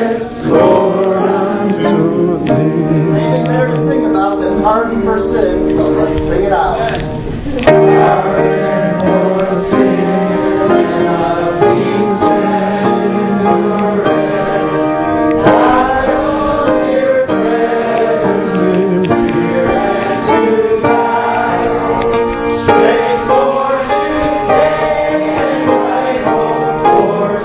Lord, unto thee. Anything there to sing about than pardon for sin, so let's sing it out. Pardon for sin, and I'll be saved forever. I owe your presence to fear and to guide. Strength for today and my hope for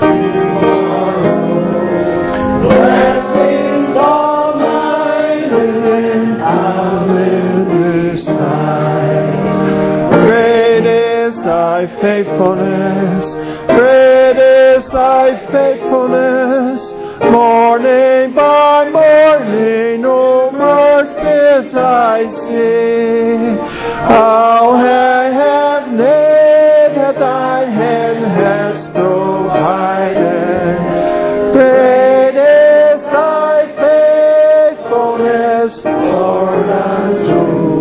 tomorrow. Blessings all mine when I live this side. Great is thy faithfulness. Great is thy faithfulness. Morning by morning, no mercies I see. How I have needed, thy hand has provided. Great is thy faithfulness, Lord, unto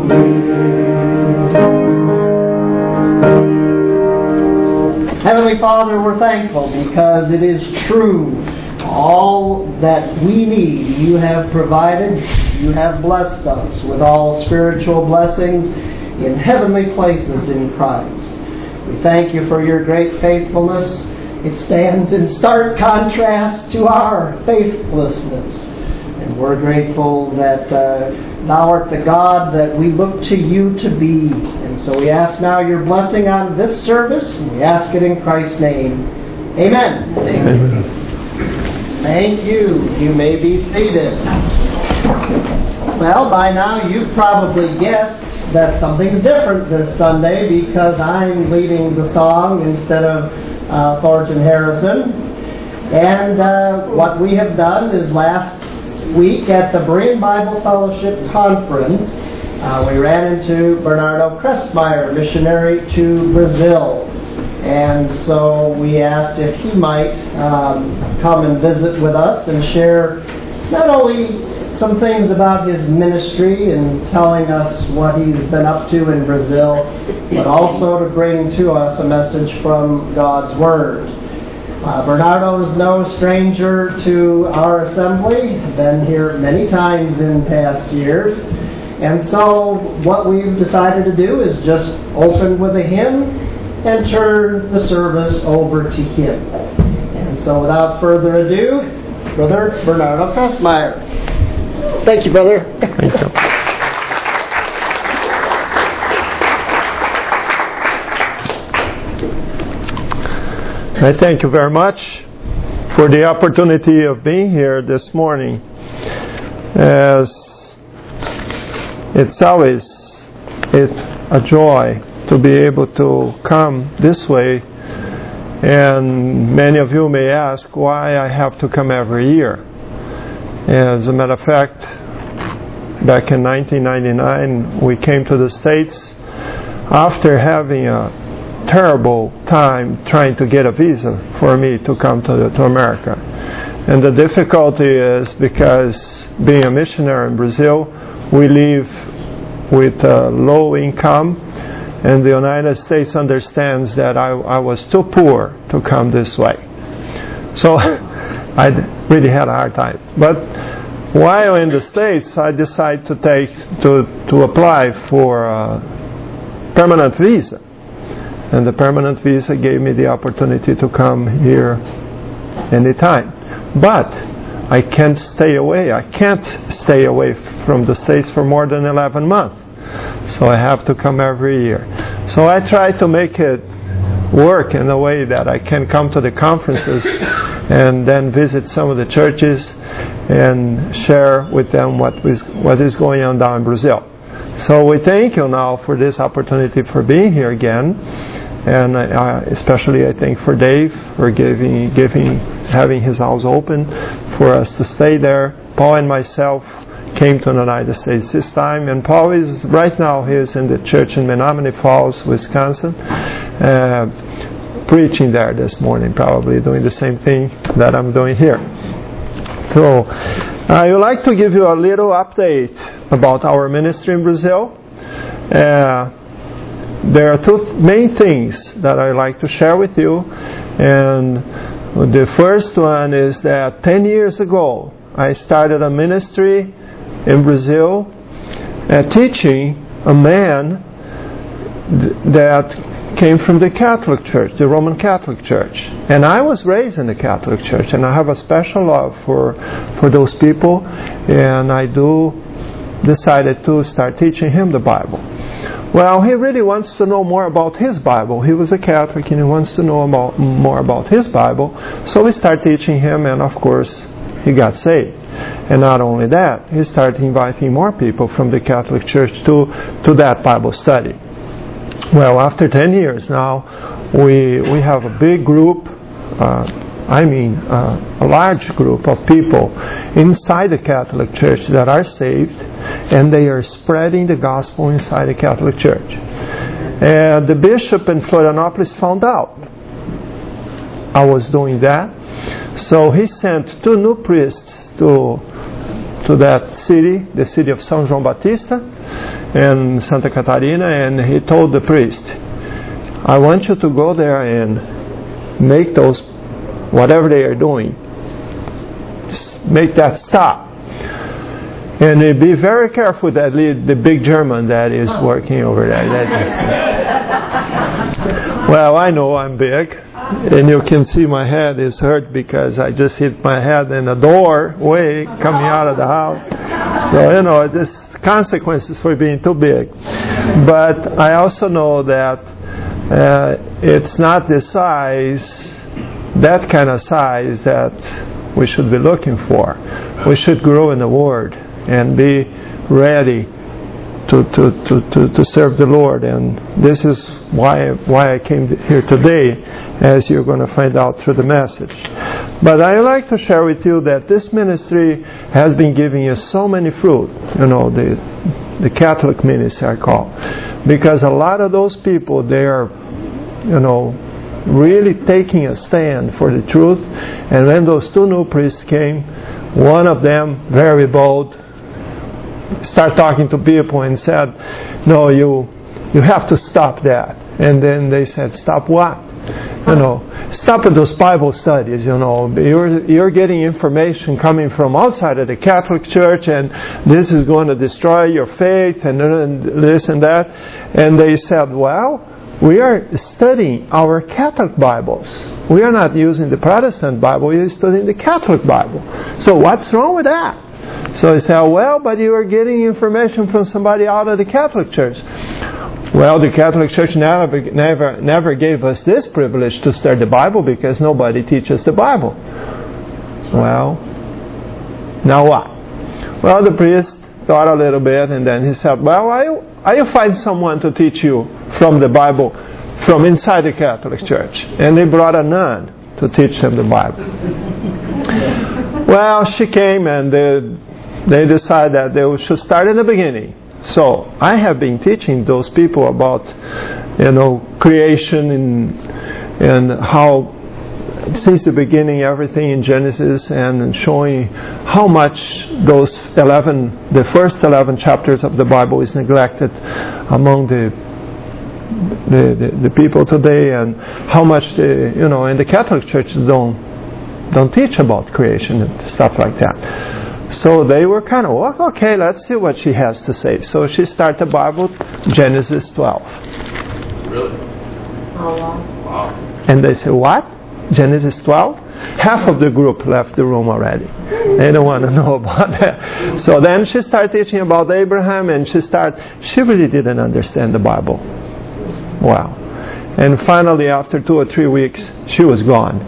me. Heavenly Father, we're thankful because it is true. All that we need, you have provided. You have blessed us with all spiritual blessings in heavenly places in Christ. We thank you for your great faithfulness. It stands in stark contrast to our faithlessness. And we're grateful that thou art the God that we look to you to be. And so we ask now your blessing on this service. And we ask it in Christ's name. Amen. Amen. Thank you. You may be seated. Well, by now you've probably guessed that something's different this Sunday because I'm leading the song instead of Thornton Harrison. And what we have done is last week at the Berean Bible Fellowship Conference, we ran into Bernardo Cressmeyer, missionary to Brazil. And so we asked if he might come and visit with us and share not only some things about his ministry and telling us what he's been up to in Brazil, but also to bring to us a message from God's Word. Bernardo is no stranger to our assembly, been here many times in past years. And so what we've decided to do is just open with a hymn and turn the service over to him. And so without further ado, Brother Bernardo Cressmeyer. Thank you, brother. Thank you. I thank you very much for the opportunity of being here this morning. As it's always a joy to be able to come this way. And many of you may ask why I have to come every year. As a matter of fact, back in 1999, we came to the States after having a terrible time trying to get a visa for me to come to America. And the difficulty is because being a missionary in Brazil, we live with a low income, and the United States understands that I was too poor to come this way. So I really had a hard time. But while in the States, I decided to apply for a permanent visa. And the permanent visa gave me the opportunity to come here anytime. But I can't stay away. I can't stay away from the States for more than 11 months. So I have to come every year. So I try to make it work in a way that I can come to the conferences and then visit some of the churches and share with them what is going on down in Brazil. So we thank you now for this opportunity for being here again, and especially I thank for Dave for having his house open for us to stay there. Paul and myself came to the United States this time, and Paul is right now he is in the church in Menominee Falls, Wisconsin, preaching there this morning, probably doing the same thing that I'm doing here. So I would like to give you a little update about our ministry in Brazil. There are two main things that I like to share with you, and The first one is that 10 years ago, I started a ministry in Brazil teaching a man that came from the Catholic Church, the Roman Catholic Church. And I was raised in the Catholic Church, and I have a special love for those people, and I decided to start teaching him the Bible. Well, he really wants to know more about his Bible. He was a Catholic and he wants to know more about his Bible. So we started teaching him, and of course he got saved. And not only that, he started inviting more people from the Catholic Church to that Bible study. Well, after 10 years now, we have a big group, a large group of people inside the Catholic Church that are saved, and they are spreading the gospel inside the Catholic Church. And the bishop in Florianopolis found out I was doing that, so he sent 2 new priests to that city, the city of São João Batista in Santa Catarina, and he told the priest, I want you to go there and make those, whatever they are doing, make that stop. And be very careful that the big German that is working over there. Well, I know I'm big, and you can see my head is hurt because I just hit my head in a doorway coming out of the house. So, there's consequences for being too big. But I also know that it's not the size, that kind of size that we should be looking for. We should grow in the Word and be ready to serve the Lord. And this is why I came here today, as you're going to find out through the message. But I like to share with you that this ministry has been giving us so many fruit, the Catholic ministry I call, because a lot of those people, they are, really taking a stand for the truth. And when those 2 new priests came, one of them, very bold, started talking to people and said, no, you have to stop that. And then they said, stop what? Stop at those Bible studies, you're getting information coming from outside of the Catholic Church, and this is going to destroy your faith, and this and that. And they said, well, we are studying our Catholic Bibles. We are not using the Protestant Bible, we are studying the Catholic Bible. So what's wrong with that? So he said, well, but you are getting information from somebody out of the Catholic Church. Well, the Catholic Church never gave us this privilege to study the Bible because nobody teaches the Bible. Well, now what? Well, the priest thought a little bit, and then he said, well, I'll find someone to teach you from the Bible from inside the Catholic Church. And they brought a nun to teach them the Bible. Well, she came, and they decided that they should start in the beginning. So I have been teaching those people about, creation and how since the beginning everything in Genesis, and showing how much the first 11 chapters of the Bible is neglected among the people today, and how much in the Catholic Church don't teach about creation and stuff like that. So they were kind of, okay, let's see what she has to say. So she started the Bible, Genesis 12. Really? Oh, wow. And they said, what? Genesis 12? Half of the group left the room already. They don't want to know about that. So then she started teaching about Abraham, and she really didn't understand the Bible. Wow. And finally, after 2 or 3 weeks, she was gone.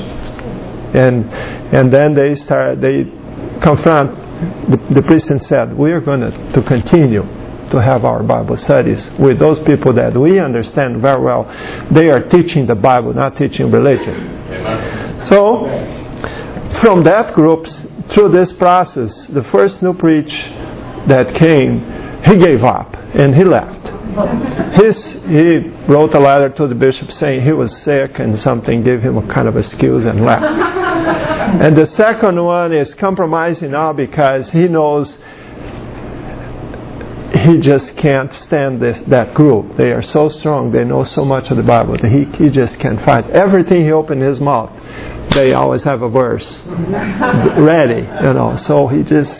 And then they confront the priest and said, we are going to continue to have our Bible studies with those people that we understand very well. They are teaching the Bible, not teaching religion. Amen. So, from that group, through this process, the first new preach that came, he gave up and he left. He wrote a letter to the bishop saying he was sick and something, gave him a kind of excuse and left. And the second one is compromising now because he knows he just can't stand that group. They are so strong. They know so much of the Bible that he just can't fight. Everything he opens his mouth, they always have a verse ready, So he just,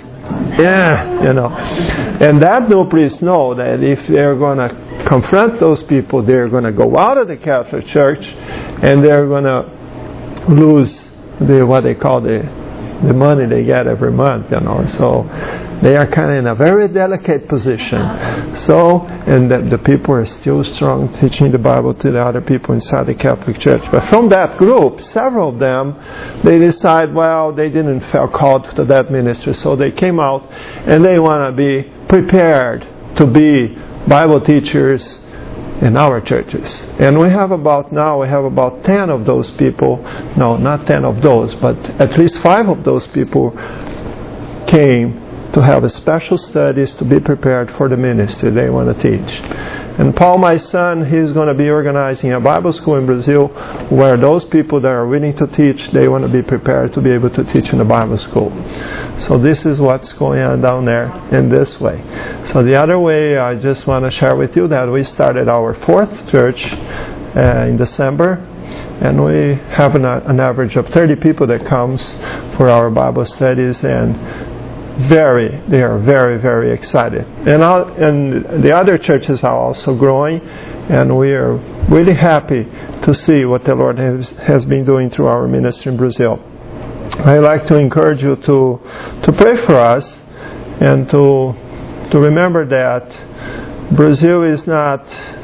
And that new priest know that if they're going to confront those people, they're going to go out of the Catholic Church, and they're going to lose what they call the money they get every month, So they are kind of in a very delicate position. So, and the people are still strong, teaching the Bible to the other people inside the Catholic Church. But from that group, several of them, they decide, they didn't feel called to that ministry, so they came out and they want to be prepared to be Bible teachers in our churches. And we have about 10 of those people. No, not 10 of those, but at least 5 of those people came to have a special studies to be prepared for the ministry they want to teach. And Paul, my son, he's going to be organizing a Bible school in Brazil where those people that are willing to teach, they want to be prepared to be able to teach in the Bible school. So this is what's going on down there in this way. So the other way, I just want to share with you that we started our 4th church in December, and we have an average of 30 people that comes for our Bible studies, and they are very, very excited. And the other churches are also growing, and we are really happy to see what the Lord has been doing through our ministry in Brazil. I'd like to encourage you to pray for us and to remember that Brazil is not,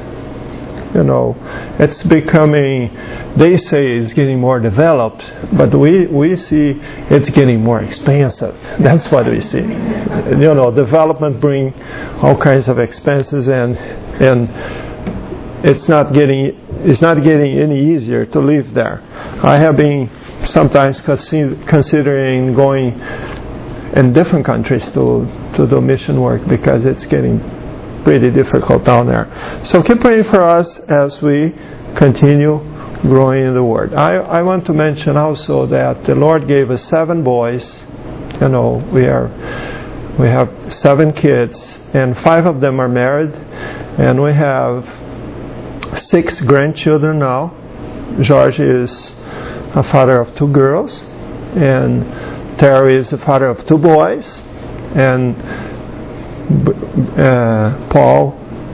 it's becoming, they say it's getting more developed, but we see it's getting more expensive. That's what we see. Development bring all kinds of expenses, and it's not getting any easier to live there. I have been sometimes considering going in different countries to do mission work because it's getting pretty difficult down there. So keep praying for us as we continue growing in the Word. I want to mention also that the Lord gave us 7 boys. We have 7 kids, and 5 of them are married, and we have 6 grandchildren now. George is a father of 2 girls, and Terry is the father of 2 boys, and Paul,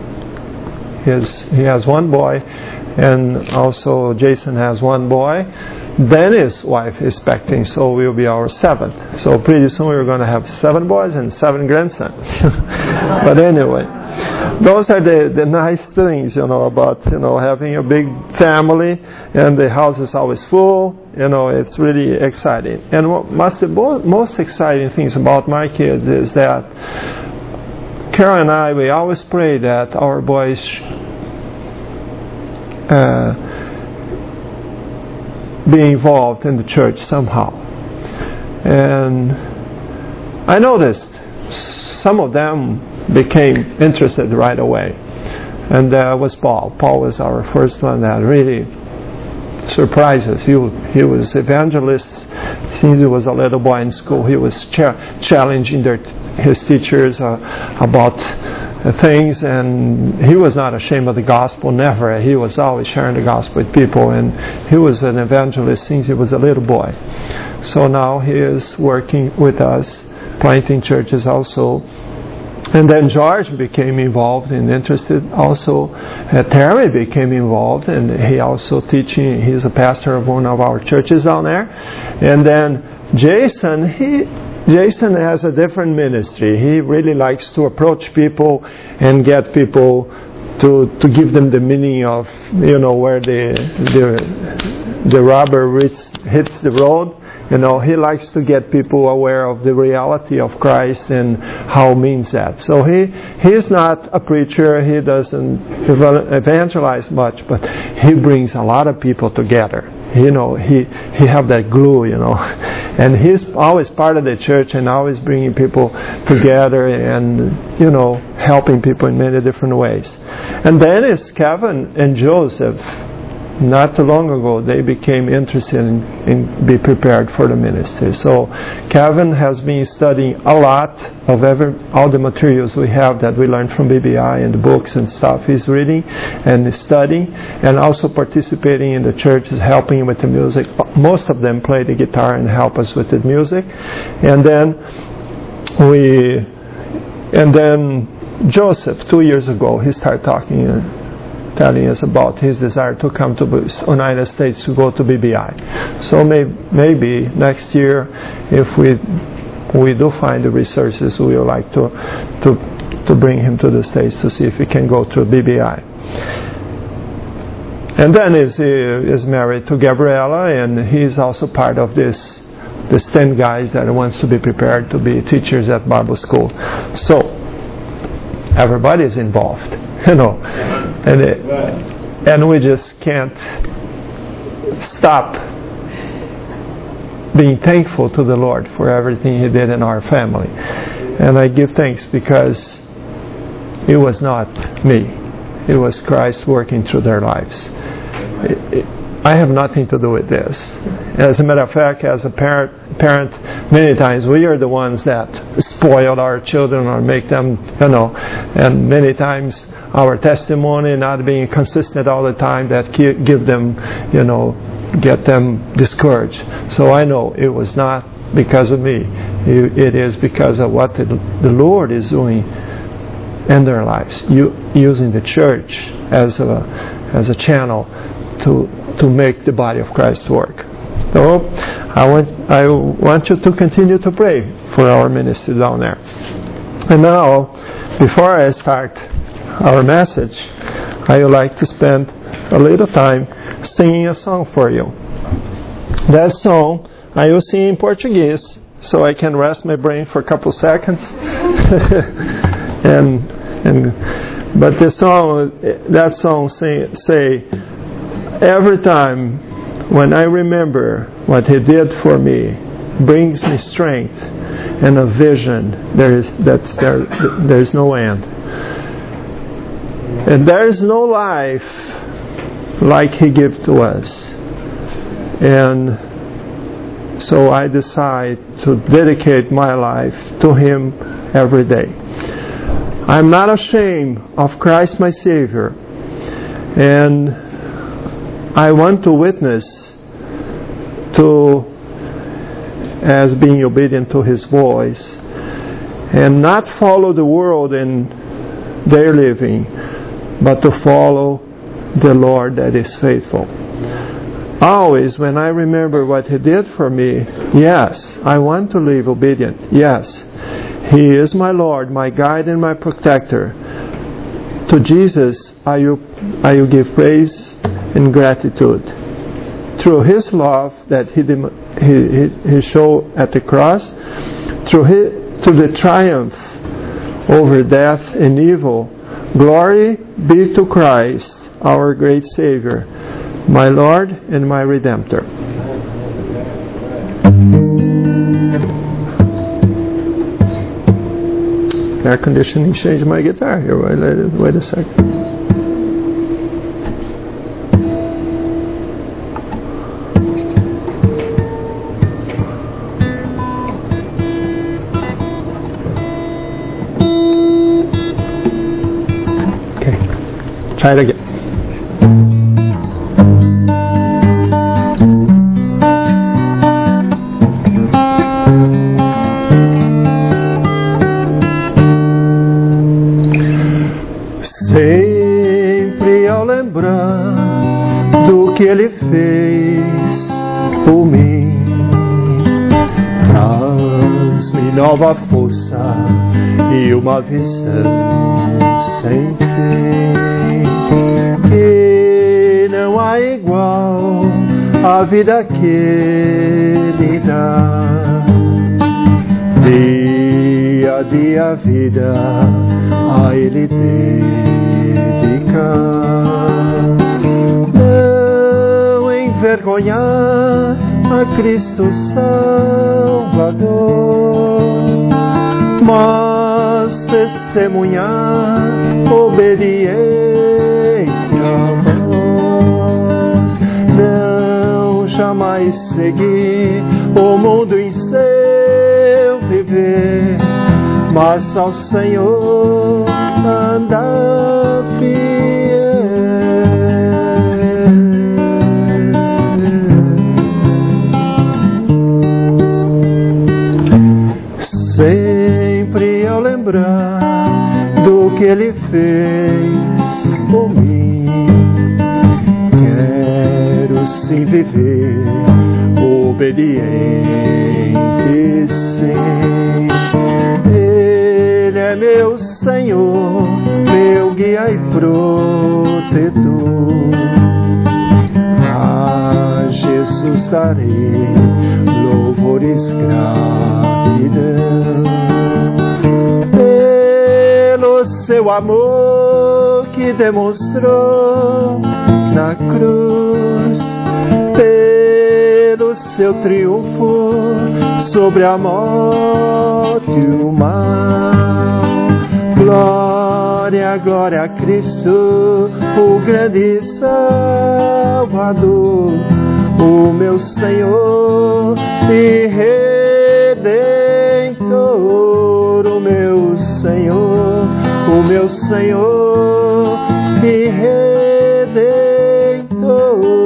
he has 1 boy, and also Jason has 1 boy. Then his wife is expecting, so we'll be our 7th. So pretty soon we're going to have 7 boys and 7 grandsons. But anyway, those are the nice things, about having a big family, and the house is always full. It's really exciting. And what the most exciting things about my kids is that Carol and I, we always pray that our boys be involved in the church somehow. And I noticed some of them became interested right away. And that was Paul. Paul was our first one that really surprised us. He was evangelist since he was a little boy in school. He was challenging his teachers about things, and he was not ashamed of the gospel, never. He was always sharing the gospel with people, and he was an evangelist since he was a little boy. So now he is working with us, planting churches also. And then George became involved and interested also. Terry became involved, and he also teaching. He's a pastor of one of our churches down there. And then Jason has a different ministry. He really likes to approach people and get people to give them the meaning of, where the rubber hits the road. He likes to get people aware of the reality of Christ and how it means that. So he's not a preacher. He doesn't evangelize much, but he brings a lot of people together. He have that glue, and he's always part of the church and always bringing people together and, helping people in many different ways. And then it's Kevin and Joseph. not too long ago, they became interested in be prepared for the ministry. So Kevin has been studying a lot of all the materials we have that we learned from BBI and the books and stuff. He's reading and studying, and also participating in the churches, helping with the music. Most of them play the guitar and help us with the music. And then Joseph, 2 years ago, he started telling us about his desire to come to the United States to go to BBI. So maybe next year, if we do find the resources, we would like to bring him to the States to see if he can go to BBI. And then is married to Gabriella, and he's also part of the 10 guys that wants to be prepared to be teachers at Bible school. So everybody is involved, and we just can't stop being thankful to the Lord for everything He did in our family. And I give thanks because it was not me. It was Christ working through their lives. I have nothing to do with this. As a matter of fact, as a parent, many times we are the ones that spoil our children or make them, and many times our testimony not being consistent all the time that give them, get them discouraged. So I know it was not because of me. It is because of what the Lord is doing in their lives, using the church as a channel to make the body of Christ work. So I want you to continue to pray for our ministry down there. And now, before I start our message, I would like to spend a little time singing a song for you. That song I will sing in Portuguese, so I can rest my brain for a couple seconds. But that song say, every time when I remember what He did for me, brings me strength and a vision. There is no end, and there is no life like He gives to us. And so I decide to dedicate my life to Him every day. I'm not ashamed of Christ my Savior, and I want to witness as being obedient to His voice, and not follow the world in their living, but to follow the Lord that is faithful. Always when I remember what He did for me, yes, I want to live obedient. Yes, He is my Lord, my guide and my protector. To Jesus I will give praise and gratitude. Through His love that He showed at the cross, through the triumph over death and evil, glory be to Christ, our great Savior, my Lord and my Redemptor. Air conditioning changed my guitar here. Wait a second. Try it again. Sempre ao lembrar do que Ele fez por mim, traz-me nova força e uma visão sem fim. Que não há igual a vida que Ele dá. Dia a dia a vida a Ele dedicar. Não envergonhar a Cristo Salvador, mas testemunhar obediência a voz. jamais seguir o mundo em seu viver, mas ao Senhor andar fiel. Sempre ao lembrar do que Ele fez por mim, quero sim viver obediente, sim. Ele é meu Senhor, meu guia e protetor. A Jesus darei louvores, gratidão pelo seu amor que demonstrou na cruz, pelo seu triunfo sobre a morte e o mal. Glória, glória a Cristo, o grande Salvador, o meu Senhor e Redentor, o meu Senhor e Redentor.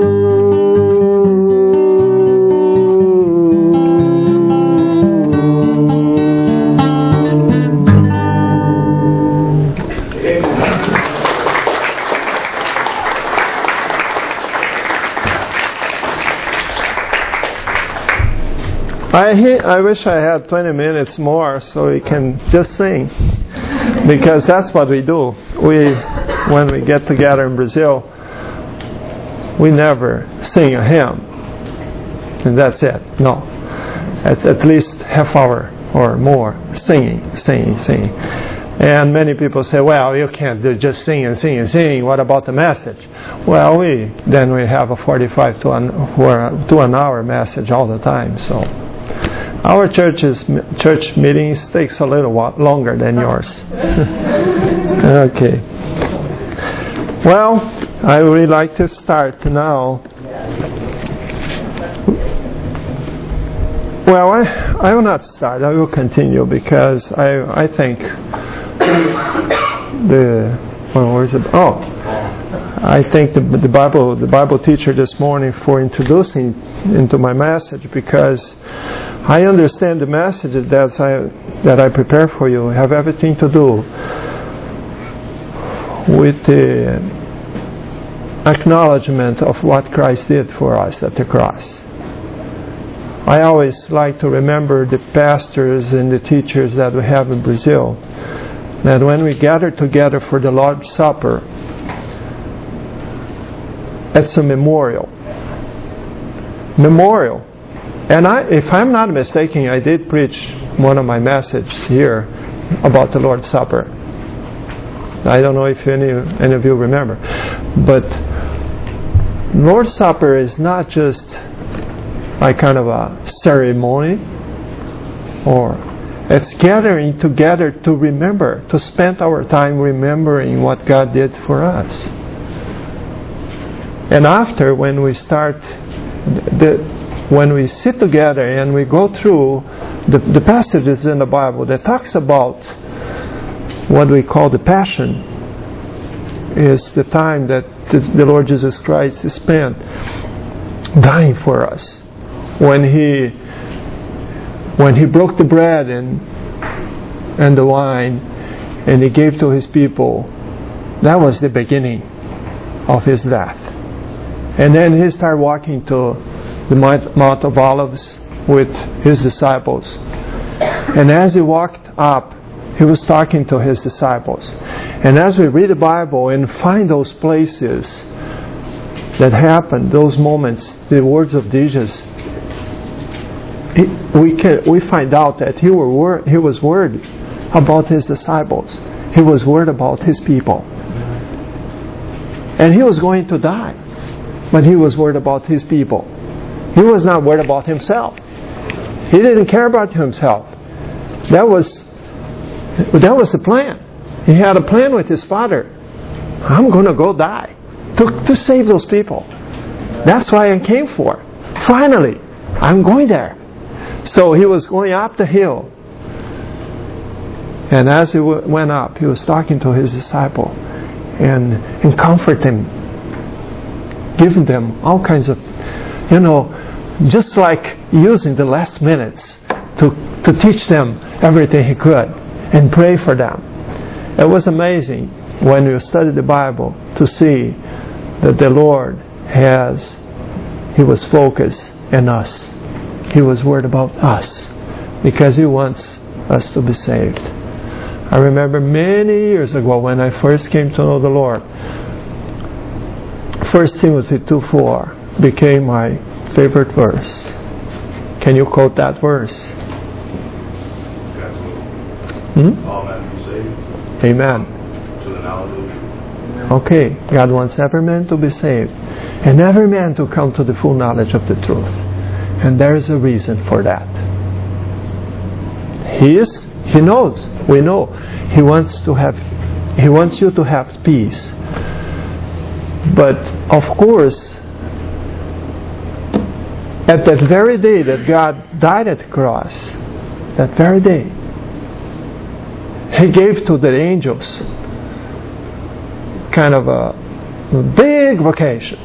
I wish I had 20 minutes more so we can just sing, because that's what we do. When we get together in Brazil, we never sing a hymn and that's it. No, at least half hour or more singing. And many people say, well, you can't just sing and sing. What about the message? Well, we have a 45 to an hour message all the time. So our church meetings takes a little while longer than yours. Okay. Well, I would really like to start now. Well, I will not start. I will continue because I think I thank the Bible teacher this morning for introducing into my message, because I understand the messages that I prepare for you have everything to do with the acknowledgement of what Christ did for us at the cross. I always like to remember the pastors and the teachers that we have in Brazil, that when we gather together for the Lord's Supper, it's a memorial. And if I'm not mistaken, I did preach one of my messages here about the Lord's Supper. I don't know if any of you remember. But Lord's Supper is not just like kind of a ceremony, or it's gathering together to remember, to spend our time remembering what God did for us. And after, when we sit together and we go through the passages in the Bible that talks about what we call the Passion, is the time that the Lord Jesus Christ spent dying for us. When He broke the bread and the wine and He gave to His people, that was the beginning of His death. And then He started walking to the Mount of Olives with His disciples. And as He walked up, He was talking to His disciples. And as we read the Bible and find those places that happened, those moments, the words of Jesus, we find out that He was worried about His disciples. He was worried about His people. And He was going to die, but He was worried about His people. He was not worried about Himself. He didn't care about Himself. That was the plan. He had a plan with His Father. I'm going to go die to save those people. That's why I came for. finally, I'm going there. So he was going up the hill. And as he went up, he was talking to his disciple and comforting them, giving them all kinds of, just like using the last minutes to teach them everything he could and pray for them. It was amazing when you study the Bible to see that the Lord He was focused in us. He was worried about us because He wants us to be saved. I remember many years ago when I first came to know the Lord, 1 Timothy 2:4 became my favorite verse. Can you quote that verse? All men be saved. Amen. To the knowledge of the truth. Okay, God wants every man to be saved and every man to come to the full knowledge of the truth. And there is a reason for that. He knows, we know, He wants you to have peace. But of course, at that very day that God died at the cross, that very day, He gave to the angels kind of a big vacation.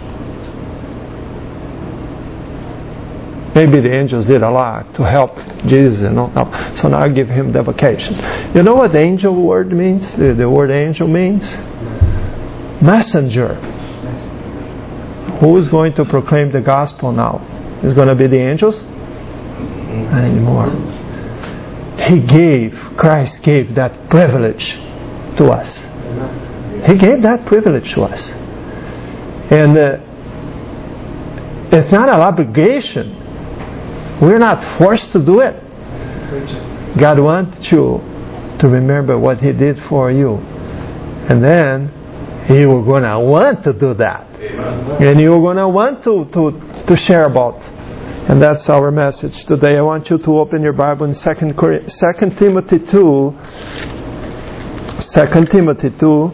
Maybe the angels did a lot to help Jesus, so now I give Him the vacation. You know what the angel word means? The word angel means? Messenger. Who is going to proclaim the gospel now? Is it going to be the angels? Not anymore. Christ gave that privilege to us. He gave that privilege to us. And it's not an obligation. We're not forced to do it. God wants you to remember what He did for you. And then He will going to want to do that. And you're going to want to share about. And that's our message today. I want you to open your Bible in 2 Timothy 2. 2 Timothy 2.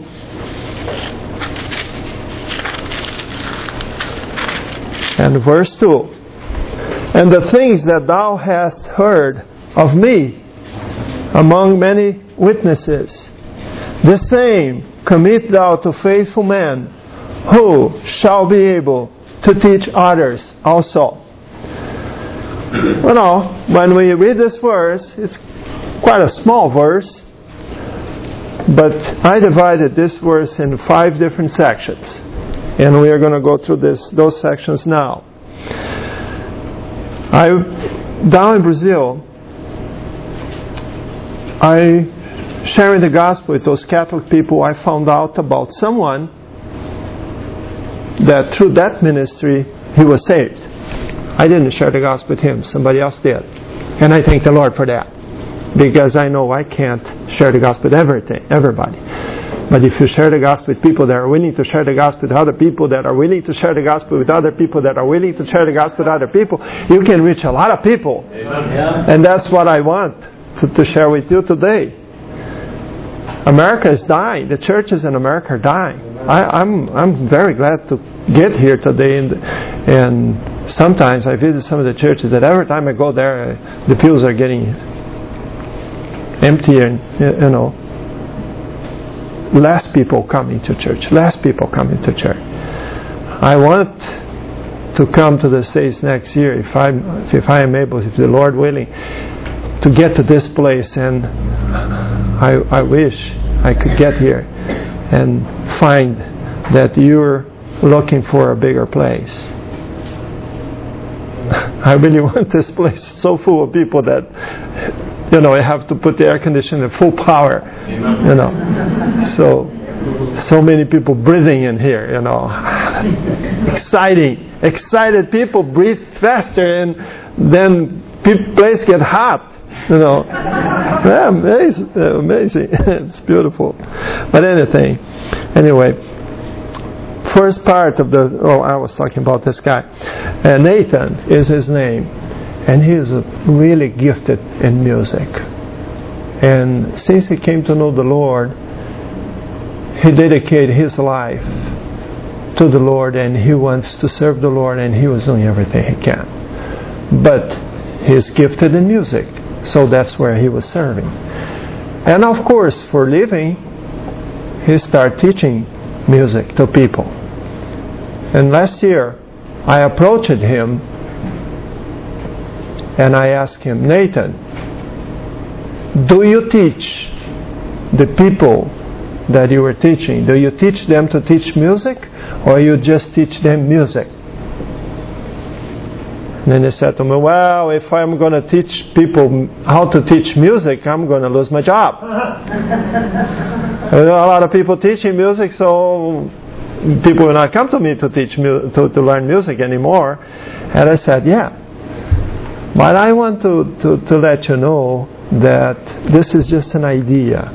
And verse 2. And the things that thou hast heard of me among many witnesses, the same commit thou to faithful men, who shall be able to teach others also. When we read this verse, it's quite a small verse, but I divided this verse in 5 different sections, and we are going to go through those sections now. Down in Brazil, sharing the gospel with those Catholic people, I found out about someone that through that ministry he was saved. I didn't share the gospel with him, somebody else did. And I thank the Lord for that, because I know I can't share the gospel with everybody. But if you share the gospel with people that are willing to share the gospel with other people that are willing to share the gospel with other people that are willing to share the gospel with other people, you can reach a lot of people. Amen. And that's what I want to share with you today. America is dying. The churches in America are dying. I'm very glad to get here today, and sometimes I visit some of the churches that every time I go there, the pews are getting empty, and less people coming to church. I want to come to the States next year if I am able, if the Lord willing, to get to this place, and I wish I could get here and find that you're looking for a bigger place. I really want this place so full of people that I have to put the air conditioner at full power. So many people breathing in here. Excited people breathe faster, and then place get hot. Yeah, amazing. It's beautiful. But anyway, first part of I was talking about this guy. Nathan is his name, and he is really gifted in music. And since he came to know the Lord, he dedicated his life to the Lord, and he wants to serve the Lord, and he was doing everything he can. but he's gifted in music, so that's where he was serving. And of course, for living, he started teaching music to people. And last year, I approached him and I asked him, Nathan, do you teach the people that you were teaching? Do you teach them to teach music, or you just teach them music? And then he said to me, well, if I'm going to teach people how to teach music, I'm going to lose my job. There are a lot of people teaching music, so people will not come to me to teach to learn music anymore. And I said, yeah. But I want to let you know that this is just an idea.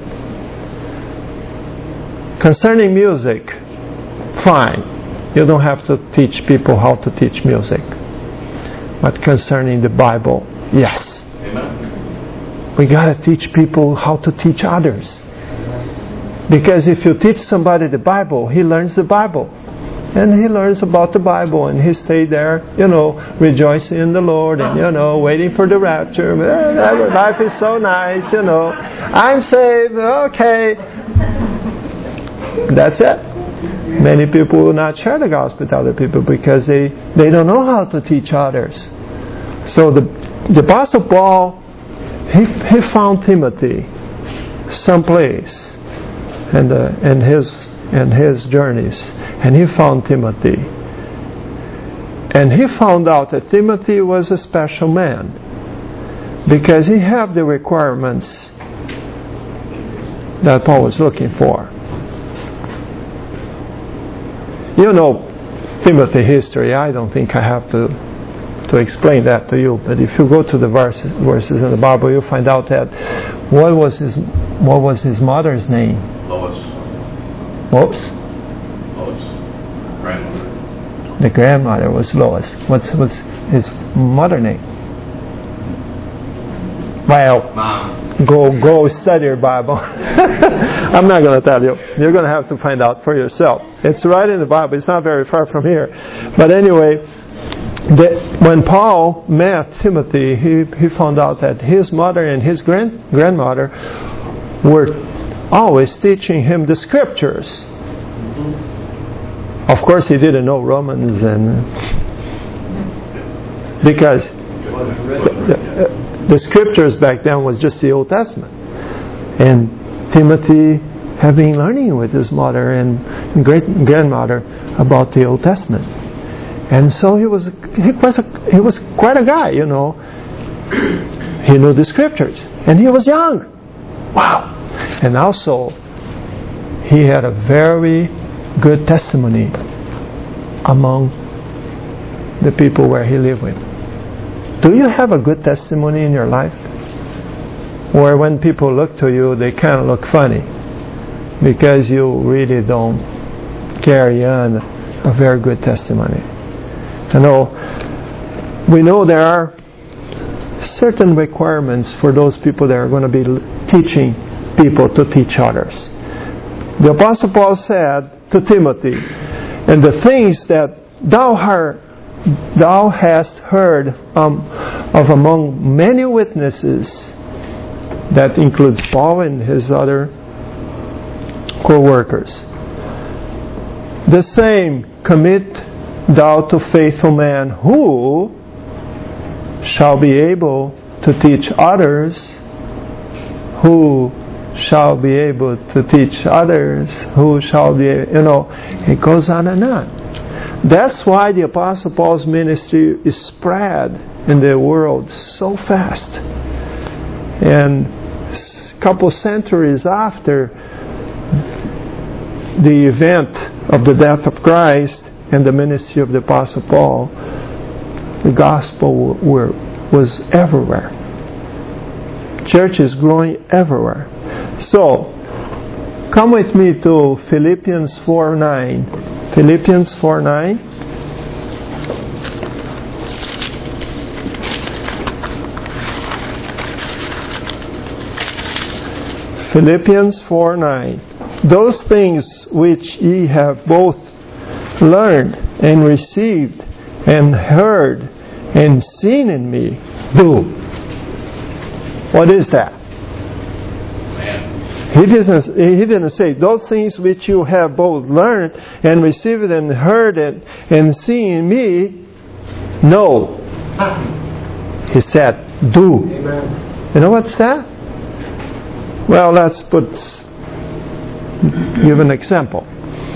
Concerning music, fine. You don't have to teach people how to teach music. But concerning the Bible, yes. Amen. We got to teach people how to teach others. Because if you teach somebody the Bible, he learns the Bible. And he learns about the Bible, and he stayed there, rejoicing in the Lord, and, waiting for the rapture. Life is so nice, I'm saved, okay. That's it. Many people will not share the gospel with other people because they don't know how to teach others. So the Apostle Paul, he found Timothy someplace in his journeys, and he found Timothy. And he found out that Timothy was a special man because he had the requirements that Paul was looking for. Timothy history. I don't think I have to explain that to you. But if you go to the verses in the Bible, you'll find out that what was his mother's name? Lois. Lois? Lois. Grandmother. The grandmother was Lois. What's his mother name? Well, Mom. Go study your Bible. I'm not going to tell you. You're going to have to find out for yourself. It's right in the Bible. It's not very far from here. But anyway, when Paul met Timothy, he found out that his mother and his grandmother were always teaching him the scriptures. Of course, he didn't know Romans, because the scriptures back then was just the Old Testament. And Timothy had been learning with his mother and great-grandmother about the Old Testament. And so he was quite a guy, He knew the scriptures. And he was young. Wow. And also, he had a very good testimony among the people where he lived with. Do you have a good testimony in your life? Where when people look to you, they kind of look funny because you really don't carry on a very good testimony. We know there are certain requirements for those people that are going to be teaching people to teach others. The Apostle Paul said to Timothy, and the things that thou hast heard of among many witnesses, that includes Paul and his other co-workers, the same commit thou to faithful man who shall be able to teach others, who shall be able to teach others, who shall be, it goes on and on. That's why the Apostle Paul's ministry is spread in the world so fast. And a couple centuries after the event of the death of Christ and the ministry of the Apostle Paul, the gospel was everywhere. Church is growing everywhere. So, come with me to Philippians 4:9. Philippians 4:9. Philippians 4:9. Those things which ye have both learned and received and heard and seen in me, do. What is that? He didn't say, those things which you have both learned and received and heard and seen in me, no. He said, do. Amen. You know what's that? Well, let's give an example.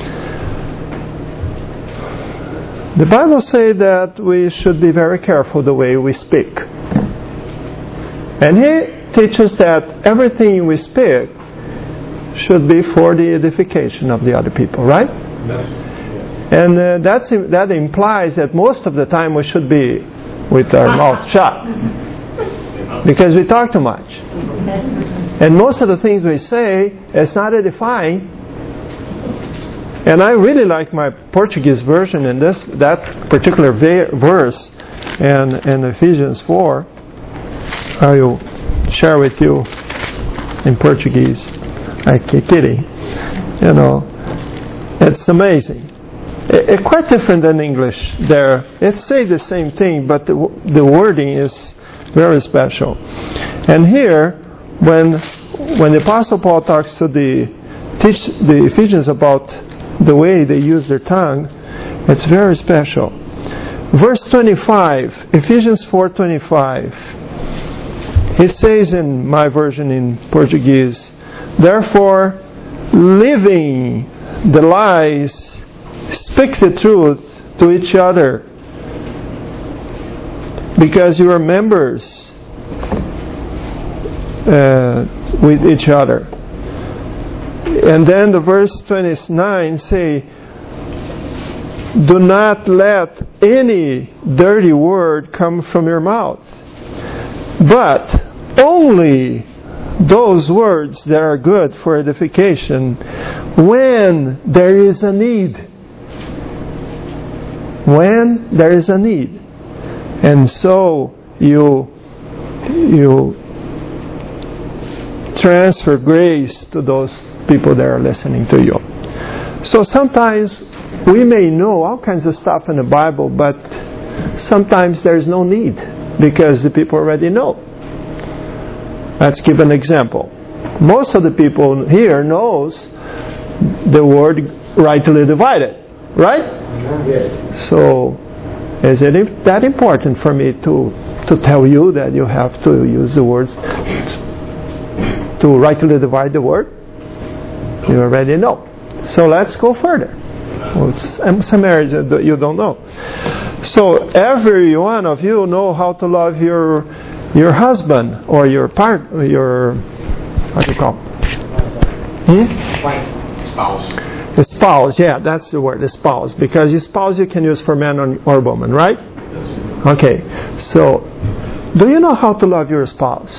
The Bible says that we should be very careful the way we speak. And He teaches that everything we speak should be for the edification of the other people, right? Yes. And that implies that most of the time we should be with our mouth shut. Because we talk too much. And most of the things we say is not edifying. And I really like my Portuguese version in that particular verse in Ephesians 4. I will share with you in Portuguese. I'm kidding. You know, it's amazing. It's quite different than English there. It says the same thing, but the wording is very special. And here, when the Apostle Paul talks to teach the Ephesians about the way they use their tongue, it's very special. Verse 25, Ephesians 4:25. It says in my version in Portuguese, therefore, living the lies, speak the truth to each other, because you are members with each other. And then the verse 29 say, do not let any dirty word come from your mouth, but only those words that are good for edification when there is a need. When there is a need. And so you transfer grace to those people that are listening to you. So sometimes we may know all kinds of stuff in the Bible, but sometimes there's no need because the people already know. Let's give an example. Most of the people here knows the word rightly divided, right? Yes. So is it that important for me to tell you that you have to use the words to rightly divide the word? You already know. So let's go further. Some areas that you don't know. So every one of you know how to love your husband or your what do you call it? Spouse. The spouse, yeah, that's the word, the spouse. Because your spouse you can use for man or woman, right? Okay. So, do you know how to love your spouse?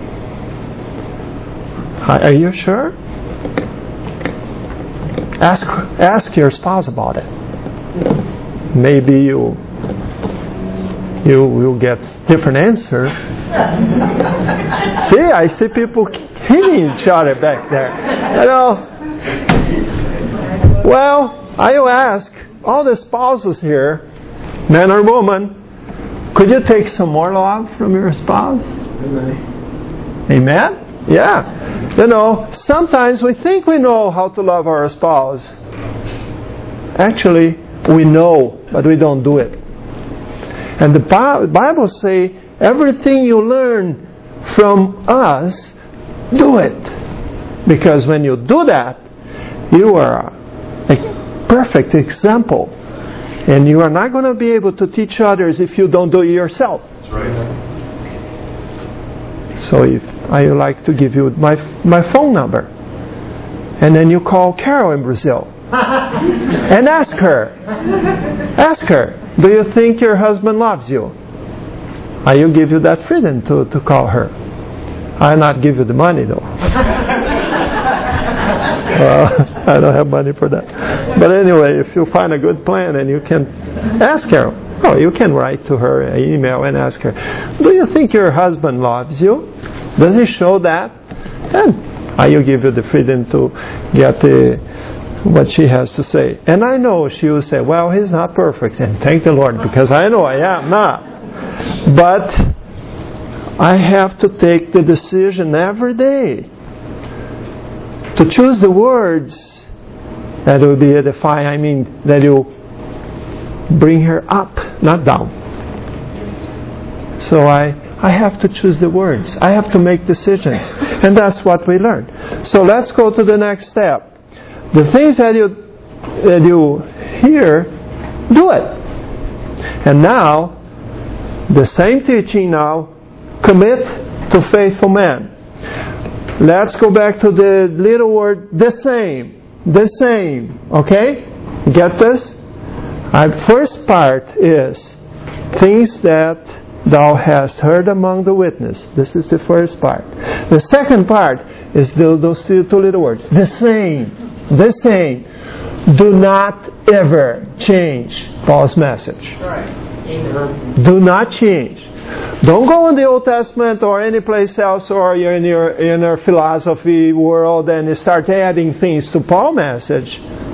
Are you sure? Ask your spouse about it. Maybe you will get different answer. See, I see people hitting each other back there. You know. Well, I will ask all the spouses here, man or woman, could you take some more love from your spouse? Amen? Yeah. You know, sometimes we think we know how to love our spouse. Actually, we know, but we don't do it. And the Bible says, everything you learn from us, do it. Because when you do that, you are a perfect example. And you are not going to be able to teach others if you don't do it yourself. That's right. So I would like to give you my phone number. And then you call Carol in Brazil. And ask her, do you think your husband loves you? I will give you that freedom to call her. I'll not give you the money though. I don't have money for that. But anyway, if you find a good plan and you can ask her, you can write to her an email and ask her, do you think your husband loves you? Does he show that? And I will give you the freedom to get what she has to say. And I know she will say, well, he's not perfect. And thank the Lord, because I know I am not. But I have to take the decision every day to choose the words that will be edifying. I mean, that will bring her up, not down. So I have to choose the words. I have to make decisions. And that's what we learn. So let's go to the next step. The things that you hear, do it. And now, the same teaching now, commit to faithful men. Let's go back to the little word, the same. The same. Okay? Get this? First part is things that thou hast heard among the witness. This is the first part. The second part is those two little words. The same. The same. Do not ever change Paul's message. Do not change. Don't go in the Old Testament or any place else, or you're in your philosophy world and start adding things to Paul's message.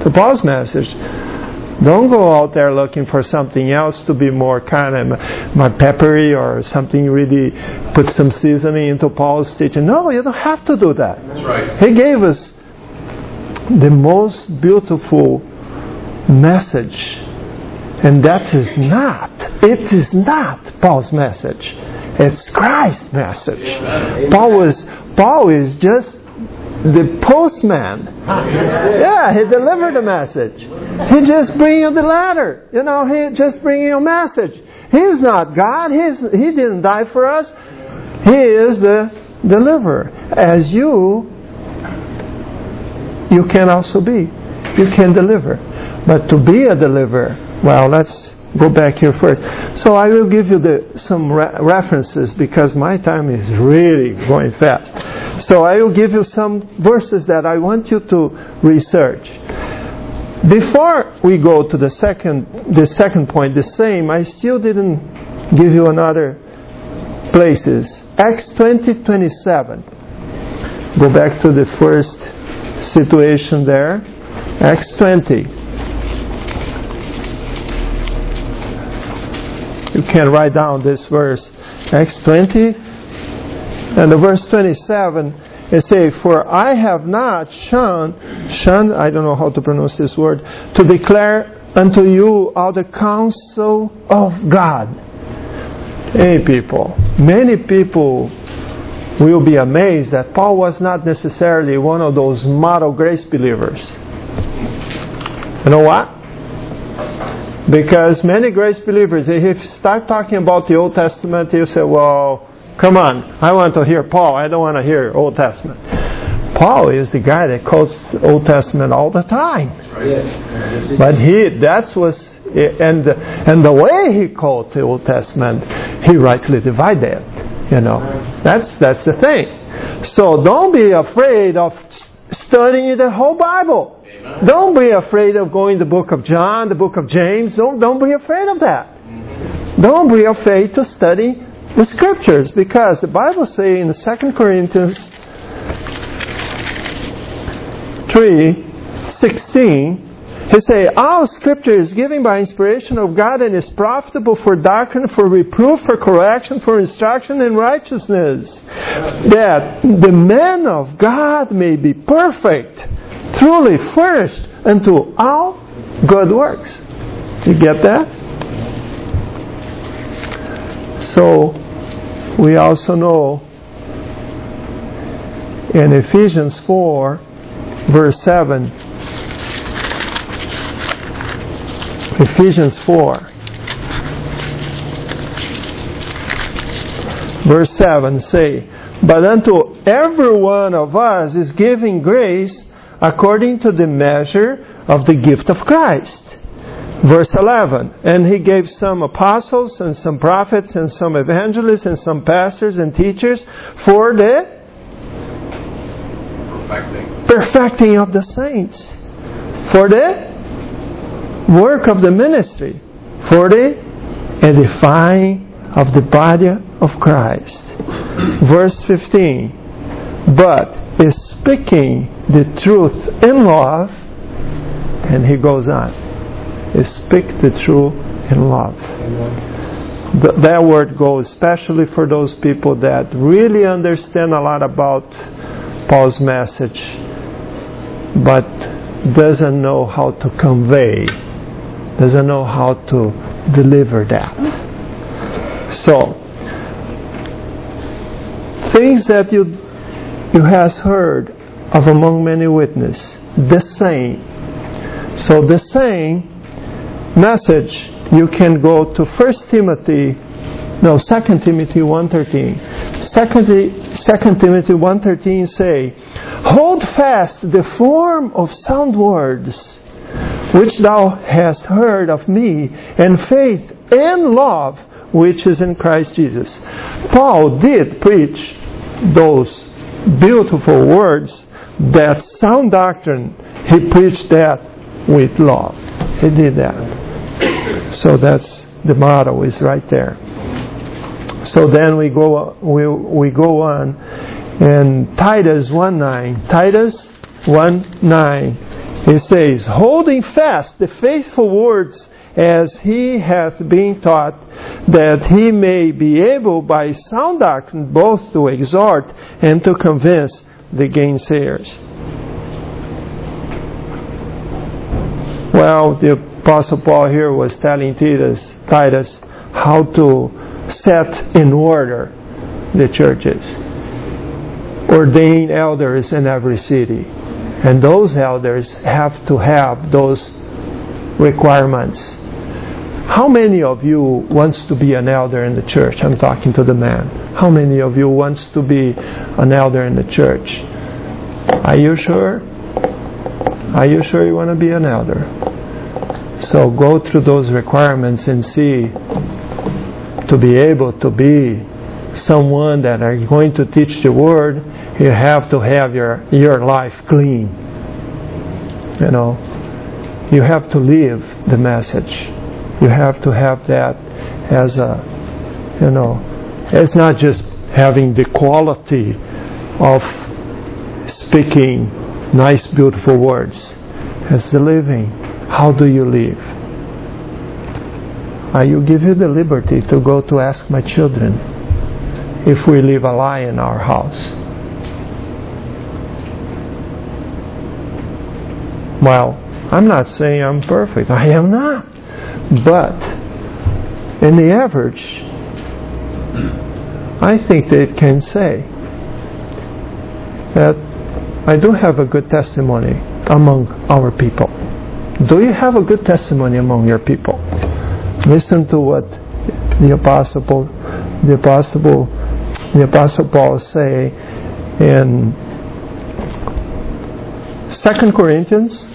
Don't go out there looking for something else to be more kind of more peppery or something really put some seasoning into Paul's teaching. No, you don't have to do that. That's right. He gave us the most beautiful message, and it is not Paul's message. It's Christ's message. Amen. Paul is just the postman. Yeah, he delivered the message. He just bring you the letter. He just bring you a message. He's not God. He didn't die for us. He is the deliverer. As you can also be. You can deliver. But to be a deliverer, well, let's go back here first. So I will give you some references because my time is really going fast. So I will give you some verses that I want you to research. Before we go to the second point, the same, I still didn't give you another places. Acts 20:27. Go back to the first situation there. Acts 20. You can write down this verse. Acts 20 and the verse 27. It says, "For I have not shunned, I don't know how to pronounce this word, to declare unto you all the counsel of God." Hey people, many people will be amazed that Paul was not necessarily one of those model grace believers. You know what? Because many grace believers, if you start talking about the Old Testament, you say, well, come on, I want to hear Paul, I don't want to hear Old Testament. Paul is the guy that quotes the Old Testament all the time. But and the way he quotes the Old Testament, he rightly divided it. That's the thing. So don't be afraid of studying the whole Bible. Amen. Don't be afraid of going to the book of John, the book of James. Don't be afraid of that. Don't be afraid to study the Scriptures, because the Bible says in 2 Corinthians 3:16, he says, all Scripture is given by inspiration of God and is profitable for doctrine, for reproof, for correction, for instruction in righteousness, that the man of God may be perfect, truly furnished unto all good works. You get that? So, we also know in Ephesians 4, verse 7, Ephesians 4, verse 7 say, "But unto every one of us is given grace according to the measure of the gift of Christ." Verse 11, "And he gave some apostles and some prophets and some evangelists and some pastors and teachers for the perfecting of the saints, for the work of the ministry, for the edifying of the body of Christ." Verse 15, "But is speaking the truth in love," and he goes on, "is speak the truth in love." that word goes especially for those people that really understand a lot about Paul's message, but doesn't know how to convey, doesn't know how to deliver that. So, things that you has heard of among many witnesses, the same. So the same message, you can go to 2 Timothy 1:13. 2 Timothy 1:13 say, hold fast the form of sound words which thou hast heard of me, and faith and love which is in Christ Jesus. Paul did preach those beautiful words, that sound doctrine. He preached that with love. He did that. So that's the motto is right there. So then we go on, and Titus 1:9. Titus 1:9. It says, holding fast the faithful words as he hath been taught, that he may be able by sound doctrine both to exhort and to convince the gainsayers. Well, the Apostle Paul here was telling Titus how to set in order the churches. Ordain elders in every city. And those elders have to have those requirements. How many of you wants to be an elder in the church? I'm talking to the man. How many of you wants to be an elder in the church? Are you sure? Are you sure you want to be an elder? So go through those requirements and see, to be able to be someone that are going to teach the Word, you have to have your life clean. You know, you have to live the message. You have to have that as a, it's not just having the quality of speaking nice, beautiful words. It's the living. How do you live? I give you the liberty to go to ask my children if we live a lie in our house. Well, I'm not saying I'm perfect. I am not. But in the average, I think they can say that I do have a good testimony among our people. Do you have a good testimony among your people? Listen to what the Apostle Paul say in 2 Corinthians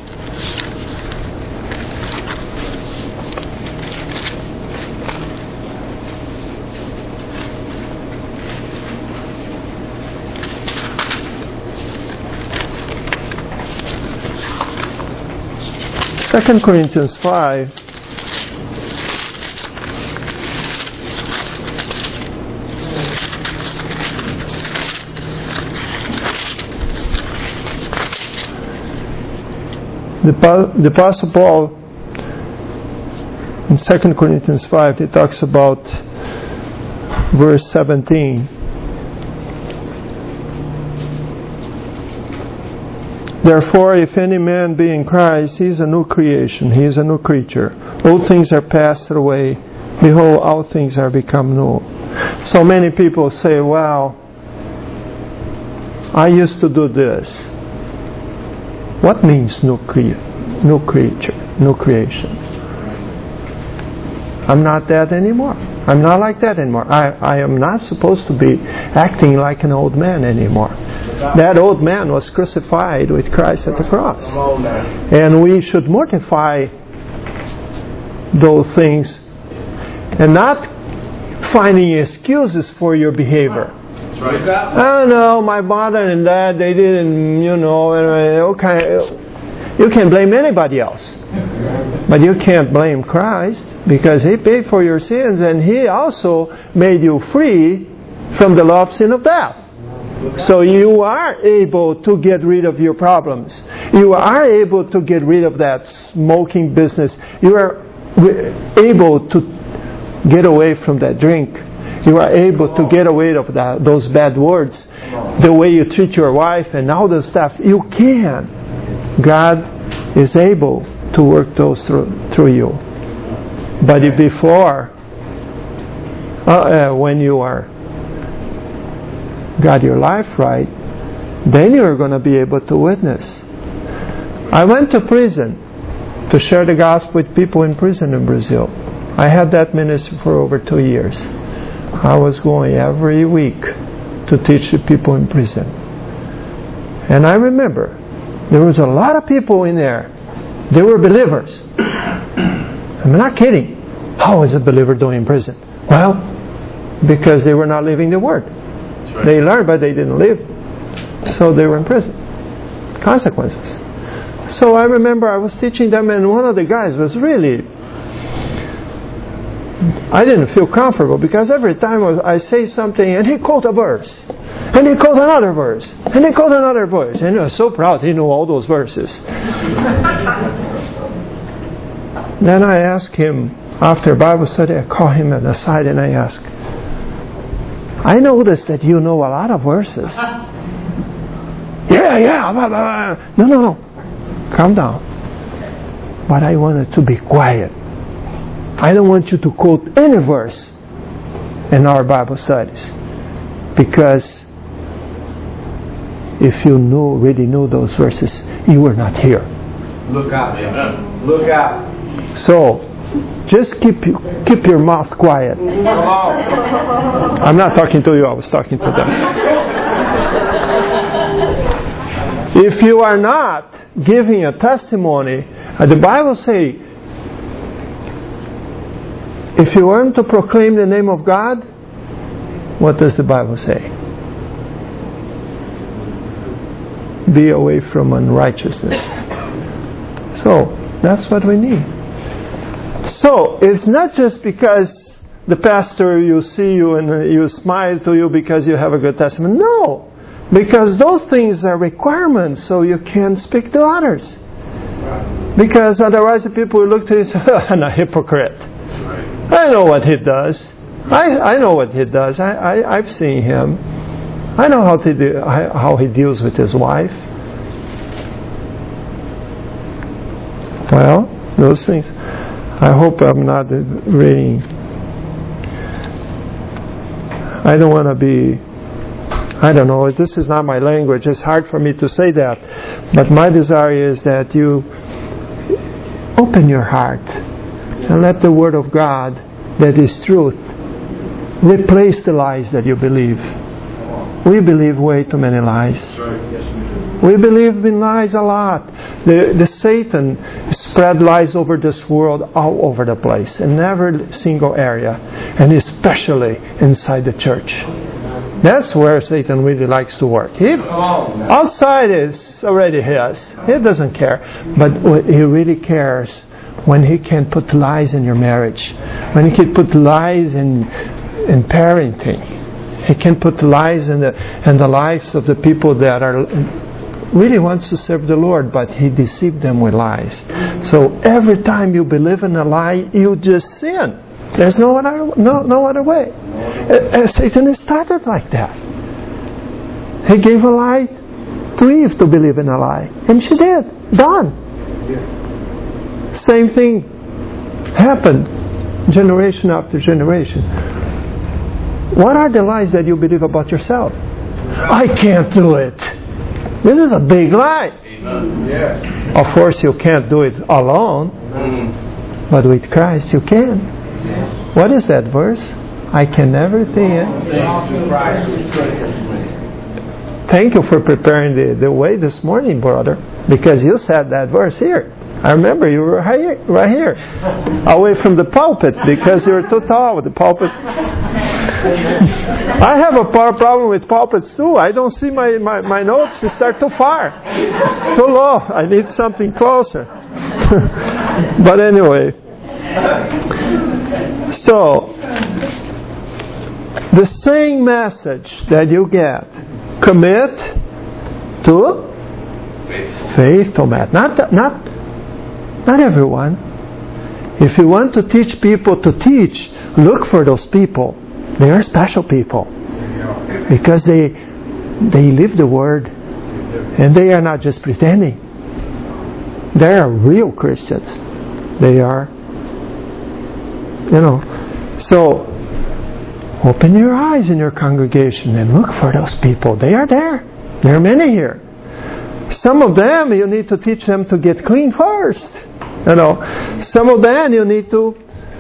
2 Corinthians 5. The Apostle Paul in 2 Corinthians 5, he talks about verse 17. Therefore, if any man be in Christ, he is a new creation. He is a new creature. Old things are passed away. Behold, all things are become new. So many people say, well, I used to do this. What means new creature, new creation? I'm not that anymore. I'm not like that anymore. I am not supposed to be acting like an old man anymore. That old man was crucified with Christ at the cross. And we should mortify those things and not finding excuses for your behavior. I don't know, my mother and dad, they didn't, okay. You can blame anybody else. But you can't blame Christ, because He paid for your sins and He also made you free from the law of sin of death. So you are able to get rid of your problems. You are able to get rid of that smoking business. You are able to get away from that drink. You are able to get away of those bad words. The way you treat your wife and all the stuff. You can. God is able to work those through you. But before, when you are got your life right, then you're going to be able to witness. I went to prison to share the gospel with people in prison in Brazil. I had that ministry for over 2 years. I was going every week to teach the people in prison. And I remember there was a lot of people in there. They were believers. I'm not kidding. How is a believer doing in prison? Well, because they were not living the Word. Right. They learned, but they didn't live. So they were in prison. Consequences. So I remember I was teaching them, and one of the guys was really... I didn't feel comfortable, because every time I say something, and he quote a verse. And he quote another verse. And he quote another verse. And he was so proud he knew all those verses. Then I asked him, after Bible study, I called him aside and I asked, I noticed that you know a lot of verses. Yeah, blah, blah, blah. No. Calm down. But I wanted to be quiet. I don't want you to quote any verse in our Bible studies. Because if you really know those verses, you were not here. Look out, amen. Look out. So, just keep your mouth quiet. I'm not talking to you, I was talking to them. If you are not giving a testimony, the Bible says, if you want to proclaim the name of God, what does the Bible say? Be away from unrighteousness. So, that's what we need. So, it's not just because the pastor, you see you and you smile to you because you have a good testimony. No! Because those things are requirements so you can speak to others. Because otherwise the people will look to you and say, I'm a hypocrite. I know what he does. I know what he does. I've seen him. I know how he deals with his wife. Well, those things. I hope I'm not reading. I don't want to be... I don't know, this is not my language. It's hard for me to say that. But my desire is that you open your heart and let the Word of God, that is truth, replace the lies that you believe. We believe way too many lies. We believe in lies a lot. The Satan spread lies over this world all over the place, in every single area, and especially inside the church. That's where Satan really likes to work. Outside is already his. He doesn't care. But he really cares when he can put lies in your marriage. When he can put lies in parenting. He can put lies in the lives of the people that are really wants to serve the Lord, but he deceived them with lies. So every time you believe in a lie, you just sin. There's no other way. Satan started like that. He gave a lie to Eve to believe in a lie. And she did. Done. Same thing happened generation after generation. What are the lies that you believe about yourself? I can't do it. This is a big lie. Yes. Of course you can't do it alone. But with Christ you can. What is that verse? I can never think. Thank you for preparing the way this morning, brother, because you said that verse here. I remember you were right here, away from the pulpit, because you were too tall with the pulpit. I have a problem with pulpits too. I don't see my notes. They start too far, too low. I need something closer. But anyway. So, the same message that you get, commit to faith to matter. Not everyone. If you want to teach people to teach, look for those people. They are special people because they live the Word, and they are not just pretending. They are real Christians. They are, So, open your eyes in your congregation and look for those people. They are there. There are many here. Some of them you need to teach them to get clean first. Some of them you need to,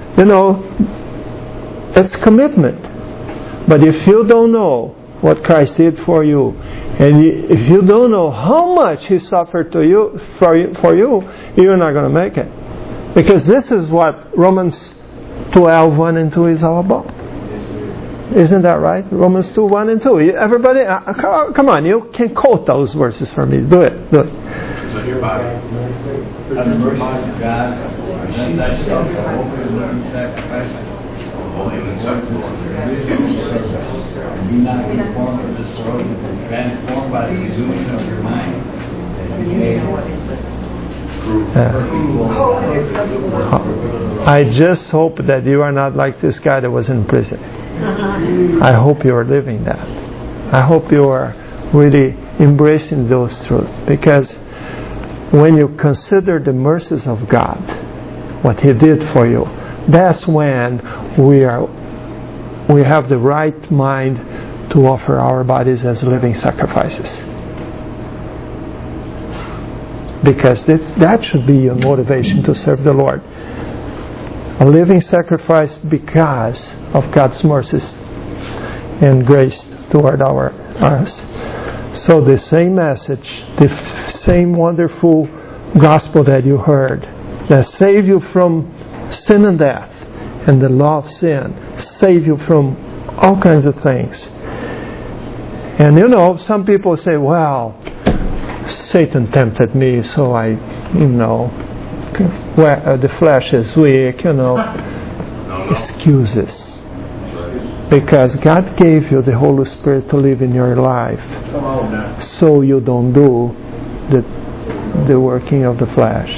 it's commitment. But if you don't know what Christ did for you, and if you don't know how much He suffered for you, you're not going to make it. Because this is what Romans 12, 1 and 2 is all about. Isn't that right? Romans 2, 1 and 2. Everybody, come on, you can quote those verses for me. Do it. So your body. Under the mercy of God, present thyself a living sacrifice, holy and acceptable unto God. And be not conformed to this world, but transformed by the renewing of your mind, that you may I just hope that you are not like this guy that was in prison. I hope you are living that. I hope you are really embracing those truths, because when you consider the mercies of God, what He did for you, that's when we have the right mind to offer our bodies as living sacrifices. Because that should be your motivation to serve the Lord. A living sacrifice because of God's mercies and grace toward us. So the same message, the same wonderful gospel that you heard, that save you from sin and death and the law of sin, save you from all kinds of things. And some people say, well, Satan tempted me, so the flesh is weak, excuses. Because God gave you the Holy Spirit to live in your life, so you don't do the working of the flesh.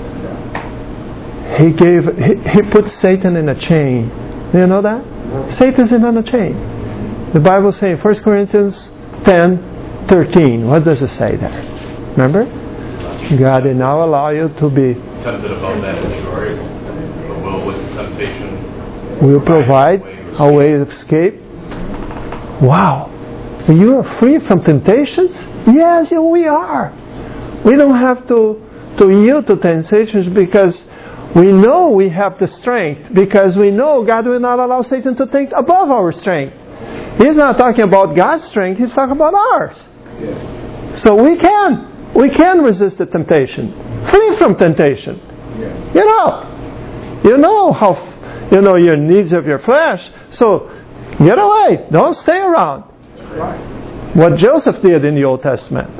He put Satan in a chain. Do you know that? Satan's in a chain. The Bible says in 1 Corinthians 10:13. What does it say there? Remember? God will now allow you to be tempted above that which you are able, but with temptation will provide a way of escape. Wow! You are free from temptations? Yes, we are. We don't have to yield to temptations because we know we have the strength, because we know God will not allow Satan to take above our strength. He's not talking about God's strength, He's talking about ours. Yes. So we can resist the temptation. Free from temptation. Yes. You know how, your needs of your flesh. So get away. Don't stay around. Right. What Joseph did in the Old Testament.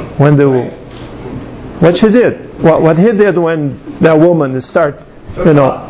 What he did. What he did when that woman started, No.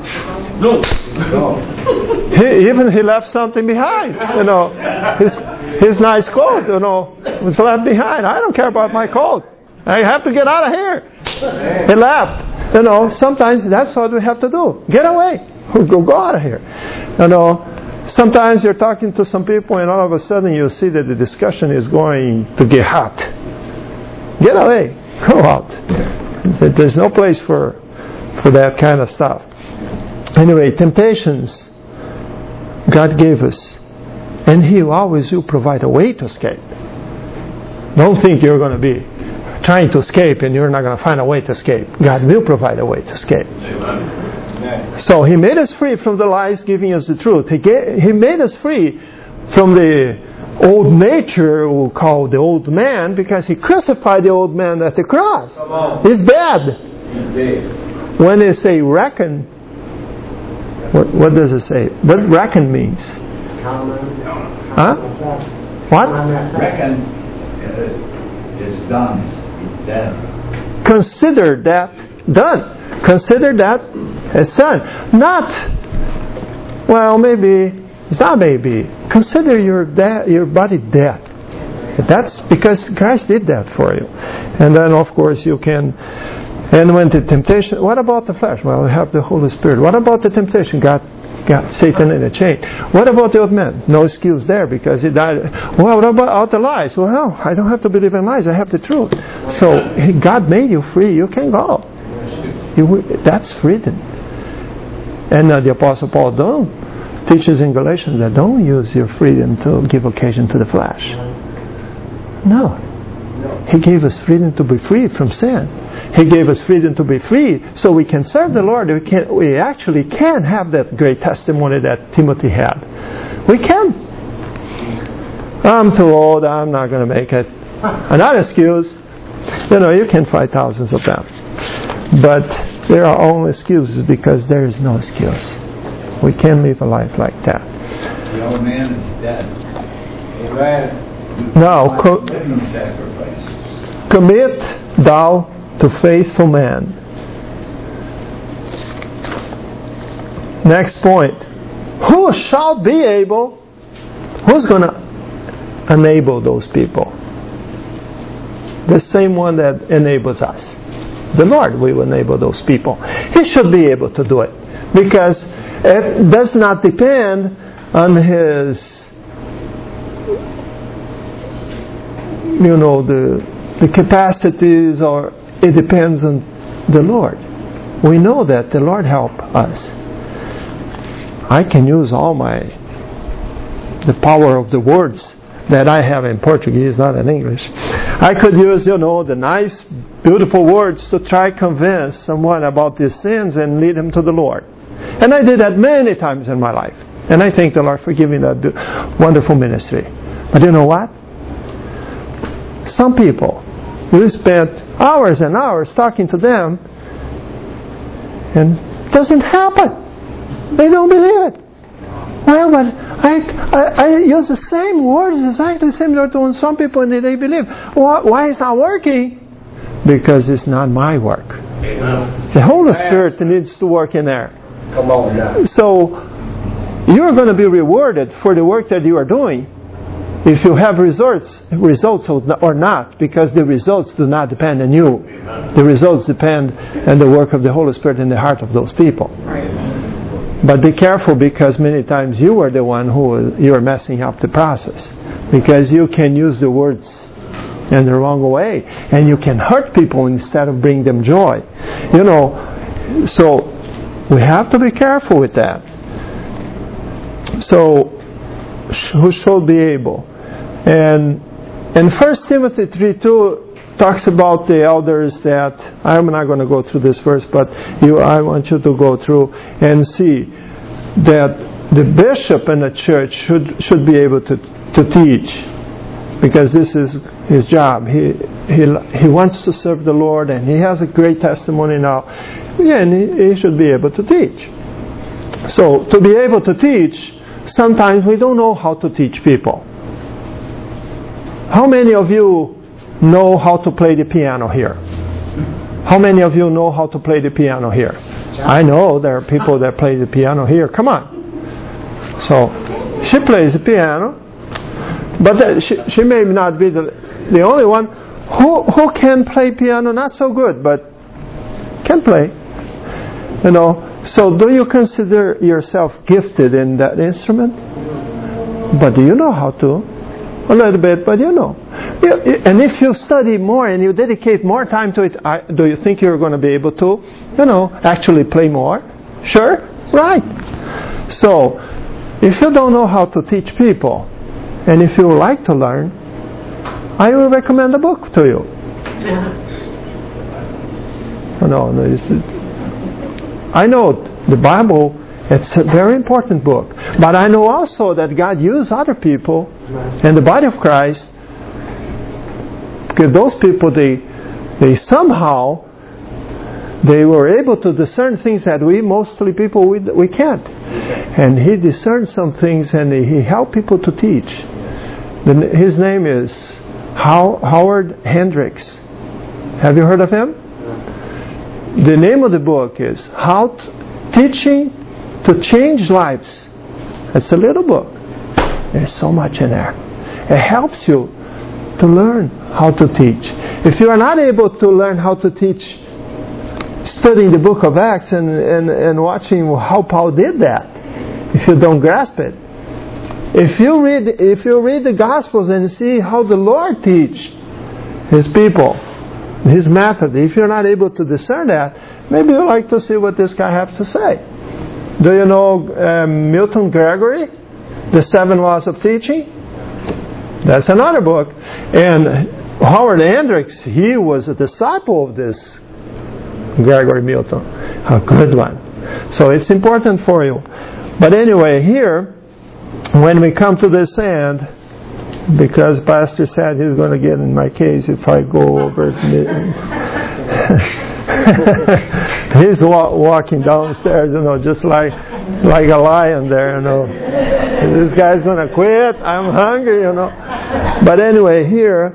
He left something behind. His nice coat, was left behind. I don't care about my coat. I have to get out of here. He left. Sometimes that's what we have to do. Get away. Go out of here. Sometimes you're talking to some people and all of a sudden you see that the discussion is going to get hot. Get away. Go out. There's no place for that kind of stuff. Anyway, temptations God gave us, and He always will provide a way to escape. Don't think you're going to be trying to escape and you're not going to find a way to escape. God will provide a way to escape. Amen. So He made us free from the lies, giving us the truth. He made us free from the old nature, we'll call the old man, because He crucified the old man at the cross. He's dead. When they say reckon, what does it say? What reckon means? Huh? What? Reckon is done. It's dead. Consider that done. Consider that it's done. Not, well, maybe. It's not maybe. Consider your body dead. That's because Christ did that for you. And then, of course, you can. And when the temptation, what about the flesh? Well, we have the Holy Spirit. What about the temptation? God got Satan in a chain. What about the old man? No excuse there because he died. Well, what about the lies? Well, no, I don't have to believe in lies. I have the truth. So God made you free. You can go. That's freedom. And the Apostle Paul teaches in Galatians that don't use your freedom to give occasion to the flesh. No. He gave us freedom to be free from sin. He gave us freedom to be free so we can serve the Lord. We actually can have that great testimony that Timothy had. We can. I'm too old. I'm not going to make it. Another excuse. You can find thousands of them. But there are only excuses because there is no excuse. We can live a life like that. The old man is dead. Now, commit thou to faithful man. Next point. Who shall be able? Who's going to enable those people? The same one that enables us. The Lord will enable those people. He should be able to do it. Because it does not depend on his, the capacities, or it depends on the Lord. We know that the Lord help us. I can use all the power of the words that I have in Portuguese, not in English. I could use, the nice, beautiful words to try to convince someone about their sins and lead them to the Lord. And I did that many times in my life. And I thank the Lord for giving that wonderful ministry. But you know what? Some people, we spent hours and hours talking to them, and it doesn't happen. They don't believe it. Well, but I use the same words, exactly the same word to some people, and they believe. Why is not working? Because it's not my work. The Holy Spirit needs to work in there. Come on now. So you're going to be rewarded for the work that you are doing if you have results or not, because the results do not depend on you. The results depend on the work of the Holy Spirit in the heart of those people. But be careful, because many times you are the one you are messing up the process, because you can use the words in the wrong way, and you can hurt people instead of bring them joy. So we have to be careful with that. So who should be able? And 1 Timothy 3:2 talks about the elders that, I'm not going to go through this verse, but I want you to go through and see that the bishop in the church should be able to teach, because this is his job. He wants to serve the Lord, and he has a great testimony now. Yeah, and he should be able to teach. So to be able to teach, sometimes we don't know how to teach people. How many of you know how to play the piano here? How many of you know how to play the piano here? I know there are people that play the piano here. Come on. So she plays the piano, but she may not be the only one who can play piano. Not so good, but can play. So do you consider yourself gifted in that instrument? But do you know how to? A little bit, but you know. And if you study more and you dedicate more time to it, do you think you're going to be able to, actually play more? Sure? Right. So, if you don't know how to teach people, and if you would like to learn, I will recommend a book to you. I know the Bible, it's a very important book. But I know also that God used other people in the body of Christ, because those people, they somehow, they were able to discern things that we can't. And he discerned some things, and he helped people to teach. His name is Howard Hendricks. Have you heard of him? The name of the book is Teaching to Change Lives. It's a little book. There's so much in there. It helps you to learn how to teach. If you are not able to learn how to teach, studying the book of Acts and watching how Paul did that, if you don't grasp it. If you read the Gospels and see how the Lord teach His people, His method, if you're not able to discern that, maybe you'd like to see what this guy has to say. Do you know Milton Gregory, The 7 Laws of Teaching? That's another book. And Howard Hendricks, he was a disciple of this Gregory Milton. A good one. So it's important for you. But anyway, here, when we come to this end, because Pastor said he's going to get in my case if I go over he's walking downstairs, just like a lion there, This guy's going to quit. I'm hungry, But anyway, here,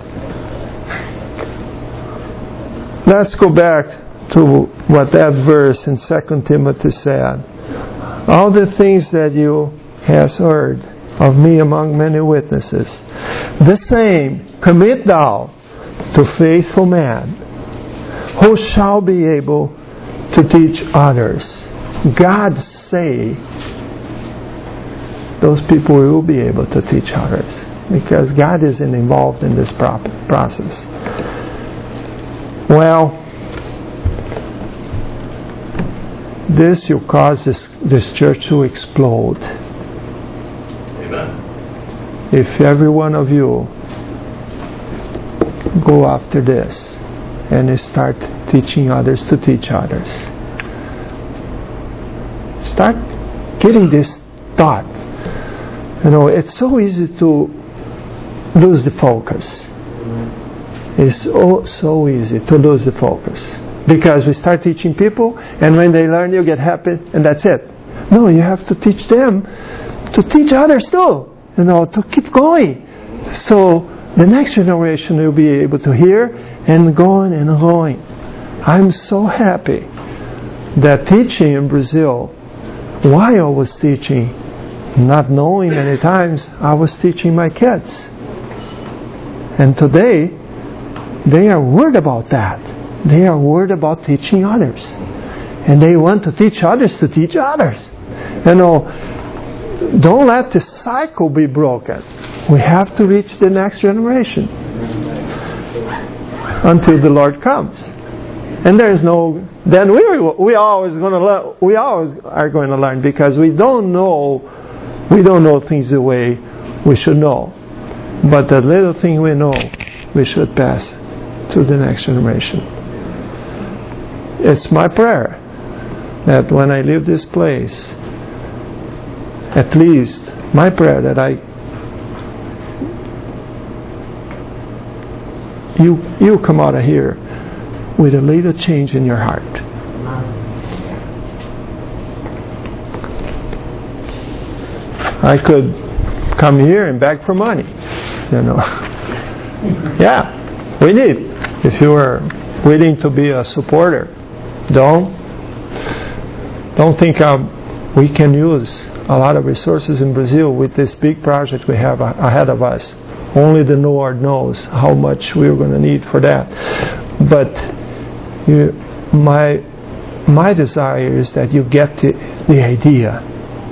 let's go back to what that verse in 2 Timothy said. All the things that you has heard of me among many witnesses, the same commit thou to faithful man, who shall be able to teach others. God say those people will be able to teach others, because God is involved in this process. Well, this will cause this church to explode. Amen. If every one of you go after this and start teaching others to teach others. Start getting this thought. It's so easy to lose the focus. It's so easy to lose the focus. Because we start teaching people, and when they learn, you get happy, and that's it. No, you have to teach them to teach others too. To keep going. So the next generation will be able to hear and going and going. I'm so happy that teaching in Brazil, while I was teaching, not knowing many times, I was teaching my kids. And today, they are worried about that. They are worried about teaching others. And they want to teach others to teach others. Don't let the cycle be broken. We have to reach the next generation until the Lord comes. And there is no. Then we always going to learn. We always are going to learn, because we don't know things the way we should know. But the little thing we know, we should pass to the next generation. It's my prayer that when I leave this place, at least my prayer that you come out of here with a little change in your heart. I could come here and beg for money, Yeah, we need. If you are willing to be a supporter, don't think we can use a lot of resources in Brazil with this big project we have ahead of us. Only the Lord knows how much we're going to need for that. But my desire is that you get the idea.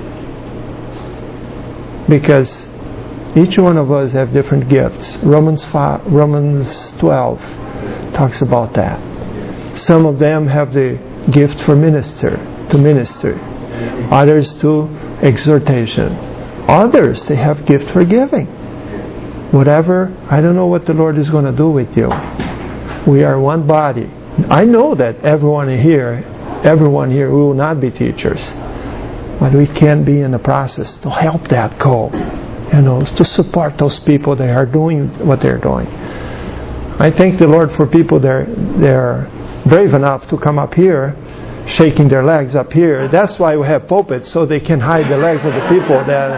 Because each one of us have different gifts. Romans 12 talks about that. Some of them have the gift for ministry. Others to exhortation. Others, they have gift for giving. Whatever, I don't know what the Lord is going to do with you. We are one body. I know that everyone here will not be teachers. But we can be in the process to help that go. To support those people that are doing what they're doing. I thank the Lord for people that they're brave enough to come up here, shaking their legs up here. That's why we have pulpits, so they can hide the legs of the people that,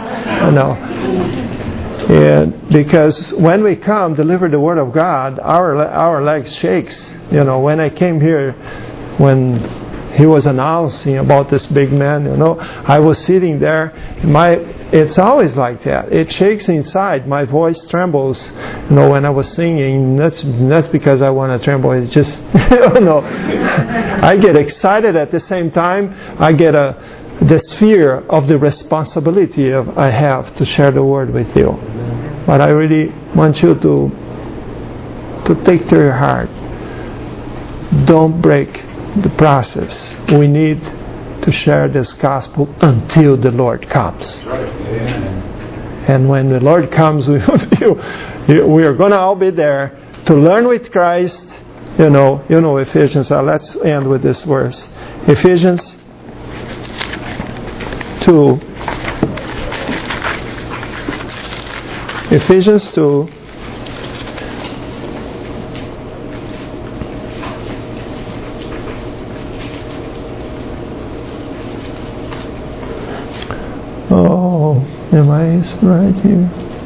And because when we come deliver the word of God, our legs shakes. When I came here, when he was announcing about this big man, I was sitting there. It's always like that. It shakes inside. My voice trembles. When I was singing, that's because I want to tremble. It's just, I get excited at the same time. I get a the sphere of the responsibility I have to share the word with you. But I really want you to take to your heart. Don't break the process. We need to share this gospel until the Lord comes. And when the Lord comes, we are going to all be there to learn with Christ. You know Ephesians. Let's end with this verse. Ephesians 2. Ephesians 2. Oh, am I right here?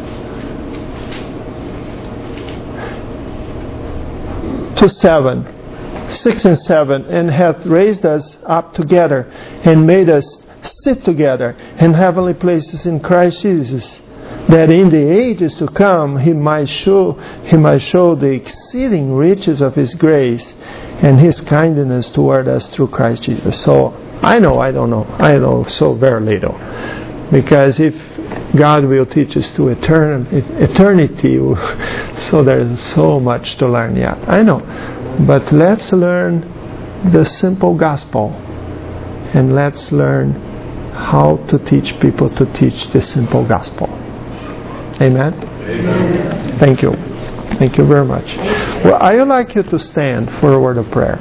2:7, 6 and 7, and hath raised us up together and made us sit together in heavenly places in Christ Jesus, that in the ages to come He might show the exceeding riches of His grace and His kindness toward us through Christ Jesus. So I know so very little, because if God will teach us to eternity, so there's so much to learn yet. I know, but let's learn the simple gospel, and let's learn how to teach people to teach the simple gospel. Amen? Amen. Thank you. Thank you very much. Well, I would like you to stand for a word of prayer.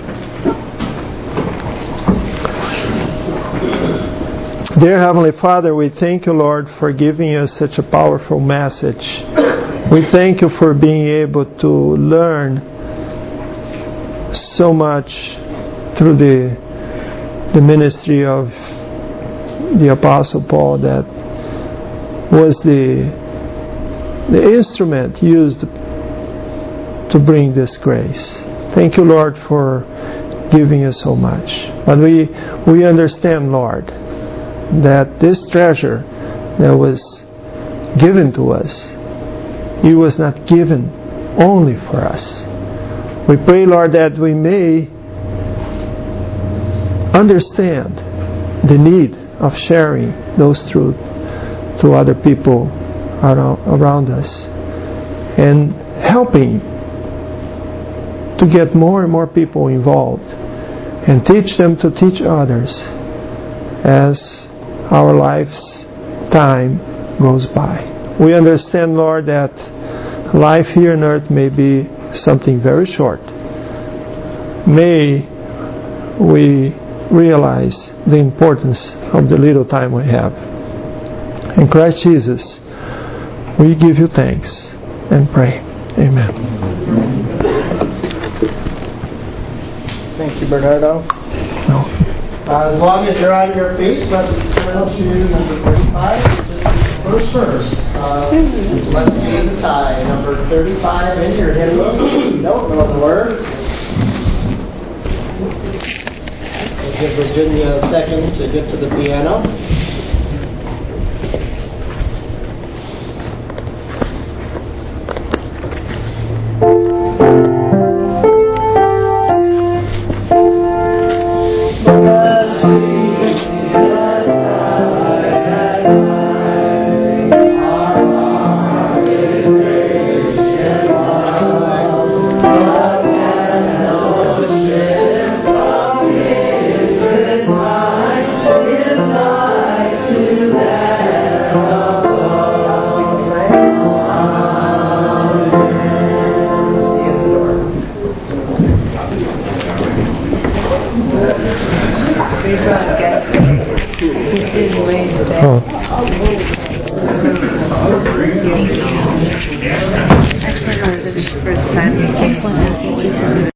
Dear Heavenly Father, we thank you, Lord, for giving us such a powerful message. We thank you for being able to learn so much through the ministry of the Apostle Paul, that was the instrument used to bring this grace. Thank you, Lord, for giving us so much. But we understand, Lord, that this treasure that was given to us, it was not given only for us. We pray, Lord, that we may understand the need of sharing those truths to other people around us, and helping to get more and more people involved, and teach them to teach others as our life's time goes by. We understand, Lord, that life here on earth may be something very short. May we realize the importance of the little time we have. In Christ Jesus, we give you thanks and pray. Amen. Thank you, Bernardo. No. As long as you're on your feet, let's turn to number 35, just the first verse. Let's be the tie. Number 35 in your hymn book. Don't know the words. We'll give Virginia a second to get to the piano. Excellent. First time. Excellent.